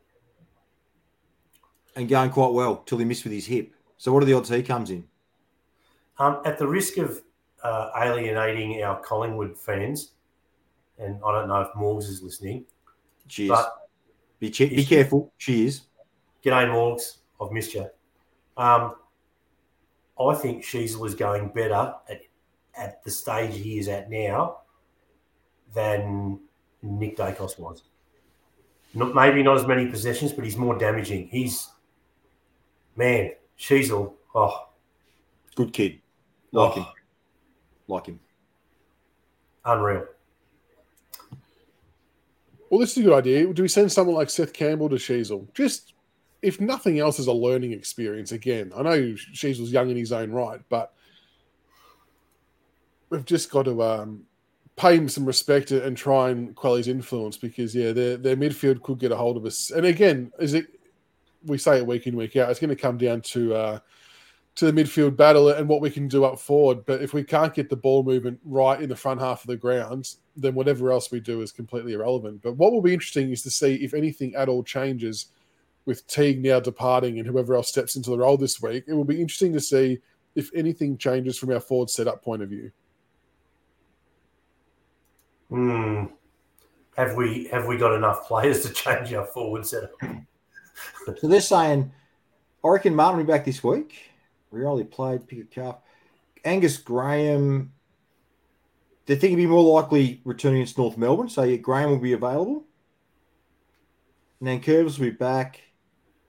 and going quite well till he missed with his hip. So what are the odds he comes in? Um, at the risk of uh, alienating our Collingwood fans, and I don't know if Morgs is listening. She is. But be, che- be careful. She is. G'day, Morgs. I've missed you. Um, I think Sheasel is going better at, at the stage he is at now than Nick Dacos was. Not, maybe not as many possessions, but he's more damaging. He's, man, Sheasel, oh. Good kid. Like oh. him. Like him. Unreal. Well, this is a good idea. Do we send someone like Seth Campbell to Sheasel? Just, if nothing else, as a learning experience. Again, I know Sheasel's young in his own right, but we've just got to um, pay him some respect and try and quell his influence because, yeah, their, their midfield could get a hold of us. And again, is it? We say it week in, week out. It's going to come down to uh, to the midfield battle and what we can do up forward. But if we can't get the ball movement right in the front half of the ground, then whatever else we do is completely irrelevant. But what will be interesting is to see if anything at all changes with Teague now departing and whoever else steps into the role this week. It will be interesting to see if anything changes from our forward setup point of view. Hmm. Have we have we got enough players to change our forward setup? So they're saying, I reckon Martin will be back this week. Rioli played, pick a calf. Angus Graham, they think he'd be more likely returning against North Melbourne, so yeah, Graham will be available. Nankervis will be back.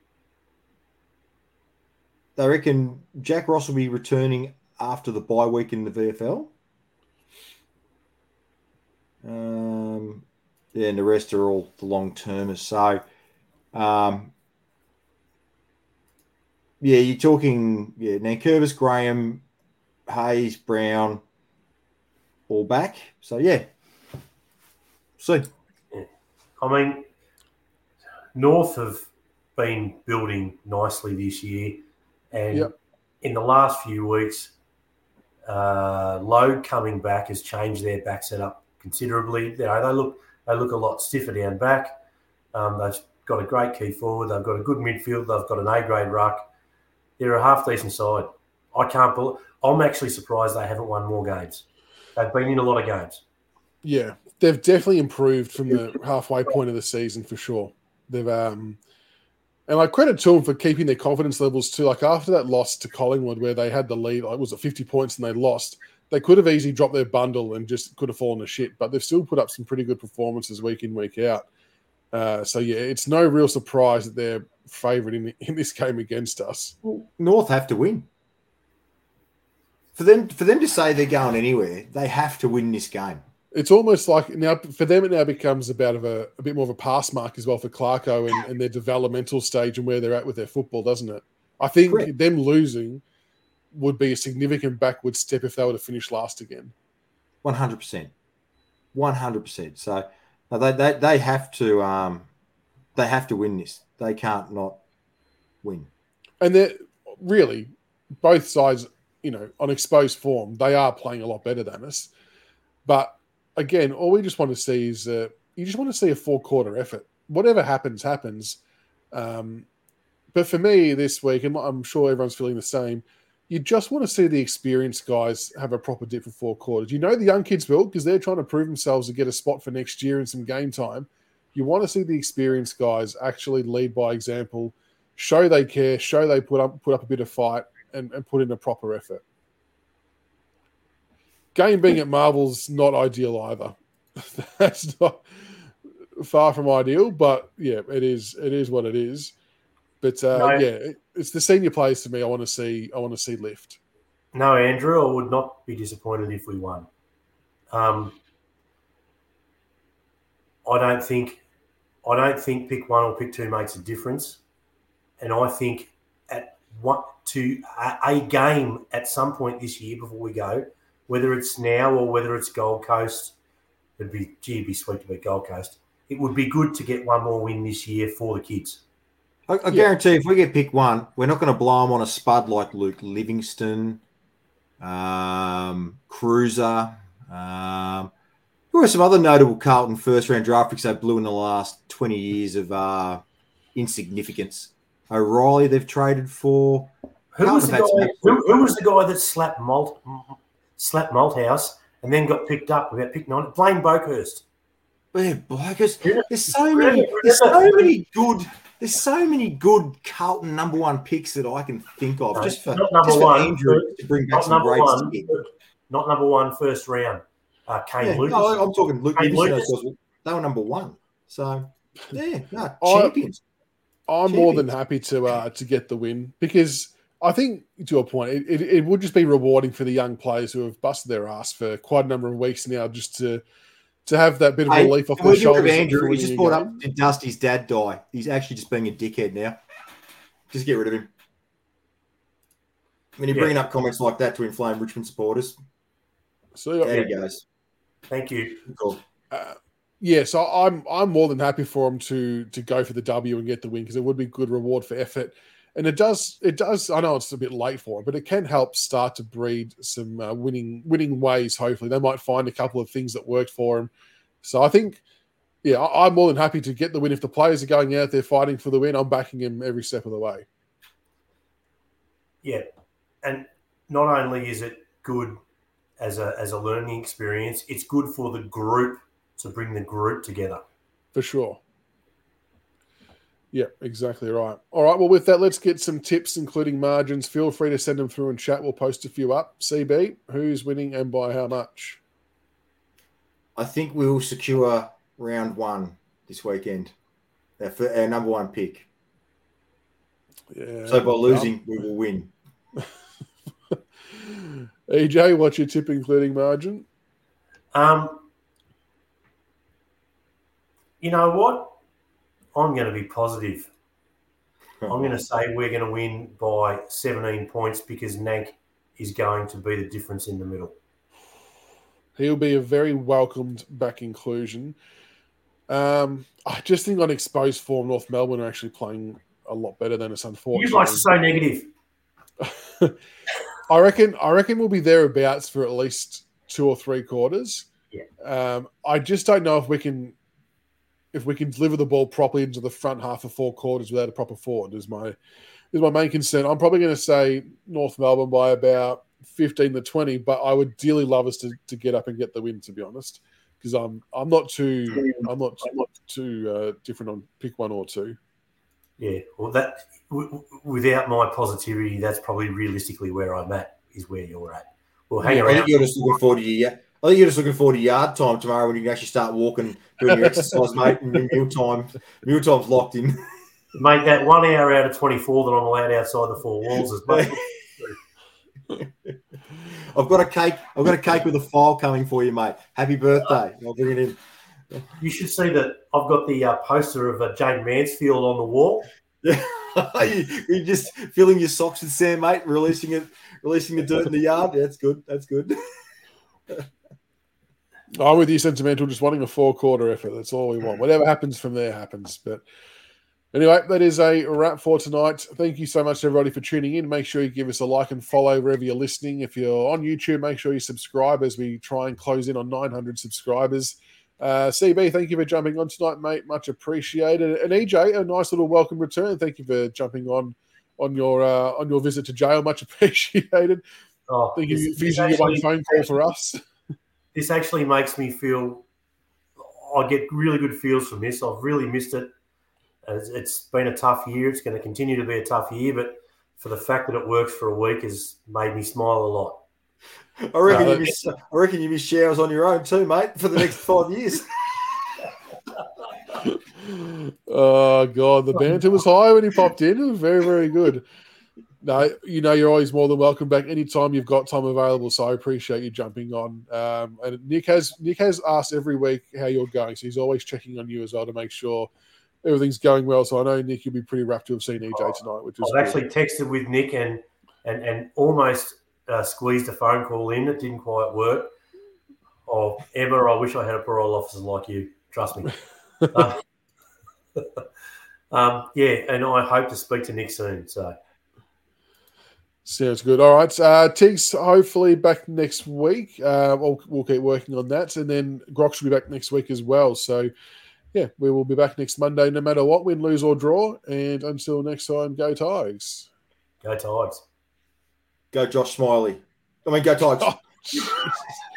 they reckon Jack Ross will be returning after the bye week in the V F L. Um, yeah, and the rest are all the long-termers. So, um, yeah, you're talking, yeah, Nankervis, Graham, Hayes, Brown, all back. So, yeah. See. Yeah. I mean, North have been building nicely this year. And Yep. in the last few weeks, uh, Load coming back has changed their back setup considerably. You know, they look they look a lot stiffer down back. Um, they've got a great key forward. They've got a good midfield. They've got an A-grade ruck. They're a half-decent side. I can't believe – I'm actually surprised they haven't won more games. They've been in a lot of games. Yeah, they've definitely improved from the halfway point of the season for sure. They've um, and I credit to them for keeping their confidence levels too. Like after that loss to Collingwood, where they had the lead, like was it fifty points and they lost, they could have easily dropped their bundle and just could have fallen to shit. But they've still put up some pretty good performances week in, week out. Uh, so yeah, it's no real surprise that they're favourite in in this game against us. Well, North have to win. For them, for them to say they're going anywhere, they have to win this game. It's almost like now for them, it now becomes about of a, a bit more of a pass mark as well for Clarko and, and their developmental stage and where they're at with their football, doesn't it? I think Correct. them losing would be a significant backward step if they were to finish last again. One hundred percent, one hundred percent. So no, they, they they have to um they have to win this. They can't not win. And they're really both sides, you know, on exposed form, they are playing a lot better than us, but. Again, all we just want to see is uh, you just want to see a four-quarter effort. Whatever happens, happens. Um, but for me this week, and I'm sure everyone's feeling the same, you just want to see the experienced guys have a proper dip for four quarters. You know the young kids will because they're trying to prove themselves to get a spot for next year and some game time. You want to see the experienced guys actually lead by example, show they care, show they put up put up a bit of fight, and, and put in a proper effort. Game being at Marvel's not ideal either. That's not far from ideal, but yeah, it is. It is what it is. But uh, no, yeah, it, it's the senior players to me. I want to see. I want to see lift. No, Andrew, I would not be disappointed if we won. Um, I don't think. I don't think pick one or pick two makes a difference, and I think at what to a, a game at some point this year before we go. Whether it's now or whether it's Gold Coast, it'd be, gee, it'd be sweet to beat Gold Coast. It would be good to get one more win this year for the kids. I, I yeah. guarantee if we get pick one, we're not going to blow them on a spud like Luke Livingston, um, Cruiser. Um, who are some other notable Carlton first-round draft picks they blew in the last twenty years of uh, insignificance? O'Reilly they've traded for. Who was, the guy, who, who was the guy that slapped Malt? Slapped Malthouse and then got picked up about pick nine. Blaine Boakhurst. Yeah, Boakhurst. There's so many. There's so many good. There's so many good Carlton number one picks that I can think of. No, just for not number just one. For Andrew to bring back some great one, Not number one first round. Uh, Kane yeah, Lucas. No, I'm talking Luke Lucas. They were number one. So yeah, no, champions. I'm champions. more than happy to uh, to get the win because. I think, to a point, it, it, it would just be rewarding for the young players who have busted their ass for quite a number of weeks now just to to have that bit of hey, relief off their shoulders. Andrew, he just brought up, did Dusty's dad die? He's actually just being a dickhead now. Just get rid of him. When you're yeah. bringing up comments like that to inflame Richmond supporters, so there he goes. Thank you. Cool. Uh, yeah, so I'm I'm more than happy for him to to go for the W and get the win because it would be good reward for effort. And it does, it does. I know it's a bit late for him, but it can help start to breed some uh, winning, winning ways. Hopefully, they might find a couple of things that worked for him. So I think, yeah, I, I'm more than happy to get the win. If the players are going out there fighting for the win, I'm backing him every step of the way. Yeah, and not only is it good as a as a learning experience, it's good for the group to bring the group together. For sure. Yeah, exactly right. All right, well, with that, let's get some tips, including margins. Feel free to send them through in chat. We'll post a few up. C B, who's winning and by how much? I think we will secure round one this weekend. Our, our number one pick. Yeah. So by losing, we will win. E J, what's your tip, including margin? Um, you know what? I'm going to be positive. I'm going to say we're going to win by seventeen points because Nank is going to be the difference in the middle. He'll be a very welcomed back inclusion. Um, I just think on exposed form, North Melbourne are actually playing a lot better than us, unfortunately. You guys are so negative. I reckon. I reckon we'll be thereabouts for at least two or three quarters. Yeah. Um, I just don't know if we can, if we can deliver the ball properly into the front half of four quarters without a proper forward. Is my is my main concern. I'm probably going to say North Melbourne by about fifteen to twenty, but I would dearly love us to, to get up and get the win, to be honest, because I'm I'm not too I'm not I'm not too uh, different on pick one or two. Yeah, well, that w- without my positivity, that's probably realistically where I'm at. Is where you're at. Well, hang Yeah, I around. think you're just looking forward to your. I think you're just looking forward to yard time tomorrow when you can actually start walking, doing your exercise, mate. And your meal time, meal time's locked in. Make that one hour out of twenty-four that I'm allowed outside the four walls as much. I've got a cake. I've got a cake with a file coming for you, mate. Happy birthday! I'll bring it in. You should see that I've got the uh, poster of uh, Jane Mansfield on the wall. Yeah, you, you're just filling your socks with sand, mate. Releasing it, releasing the dirt in the yard. Yeah, that's good. That's good. I'm with you, sentimental. Just wanting a four-quarter effort. That's all we want. Whatever happens from there happens. But anyway, that is a wrap for tonight. Thank you so much, everybody, for tuning in. Make sure you give us a like and follow wherever you're listening. If you're on YouTube, make sure you subscribe as we try and close in on nine hundred subscribers. Uh, C B, thank you for jumping on tonight, mate. Much appreciated. And E J, a nice little welcome return. Thank you for jumping on on your uh, on your visit to jail. Much appreciated. Oh, thank you this, for this using your one actually, phone call for us. This actually makes me feel. I get really good feels from this. I've really missed it. It's, it's been a tough year. It's going to continue to be a tough year, but for the fact that it works for a week has made me smile a lot. I reckon, No, you miss, I reckon you miss showers on your own too, mate, for the next five years. Oh, God. The banter was high when he popped in. It was very, very good. No, you know, you're always more than welcome back anytime you've got time available. So I appreciate you jumping on. Um, and Nick has Nick has asked every week how you're going. So he's always checking on you as well to make sure everything's going well. So I know, Nick, you'll be pretty rapt to have seen E J tonight, which is I've good. actually texted with Nick and and, and almost uh, squeezed a phone call in. It didn't quite work. Oh, Emma, I wish I had a parole officer like you. Trust me. uh, um, yeah, and I hope to speak to Nick soon. So sounds good. All right. Uh, Tiggs, hopefully back next week. Uh, we'll, we'll keep working on that. And then Grox will be back next week as well. So, yeah, we will be back next Monday no matter what, win, lose, or draw. And until next time, go Tigers. go Tigers. Go Josh Smiley. I mean, go Tigers. Oh,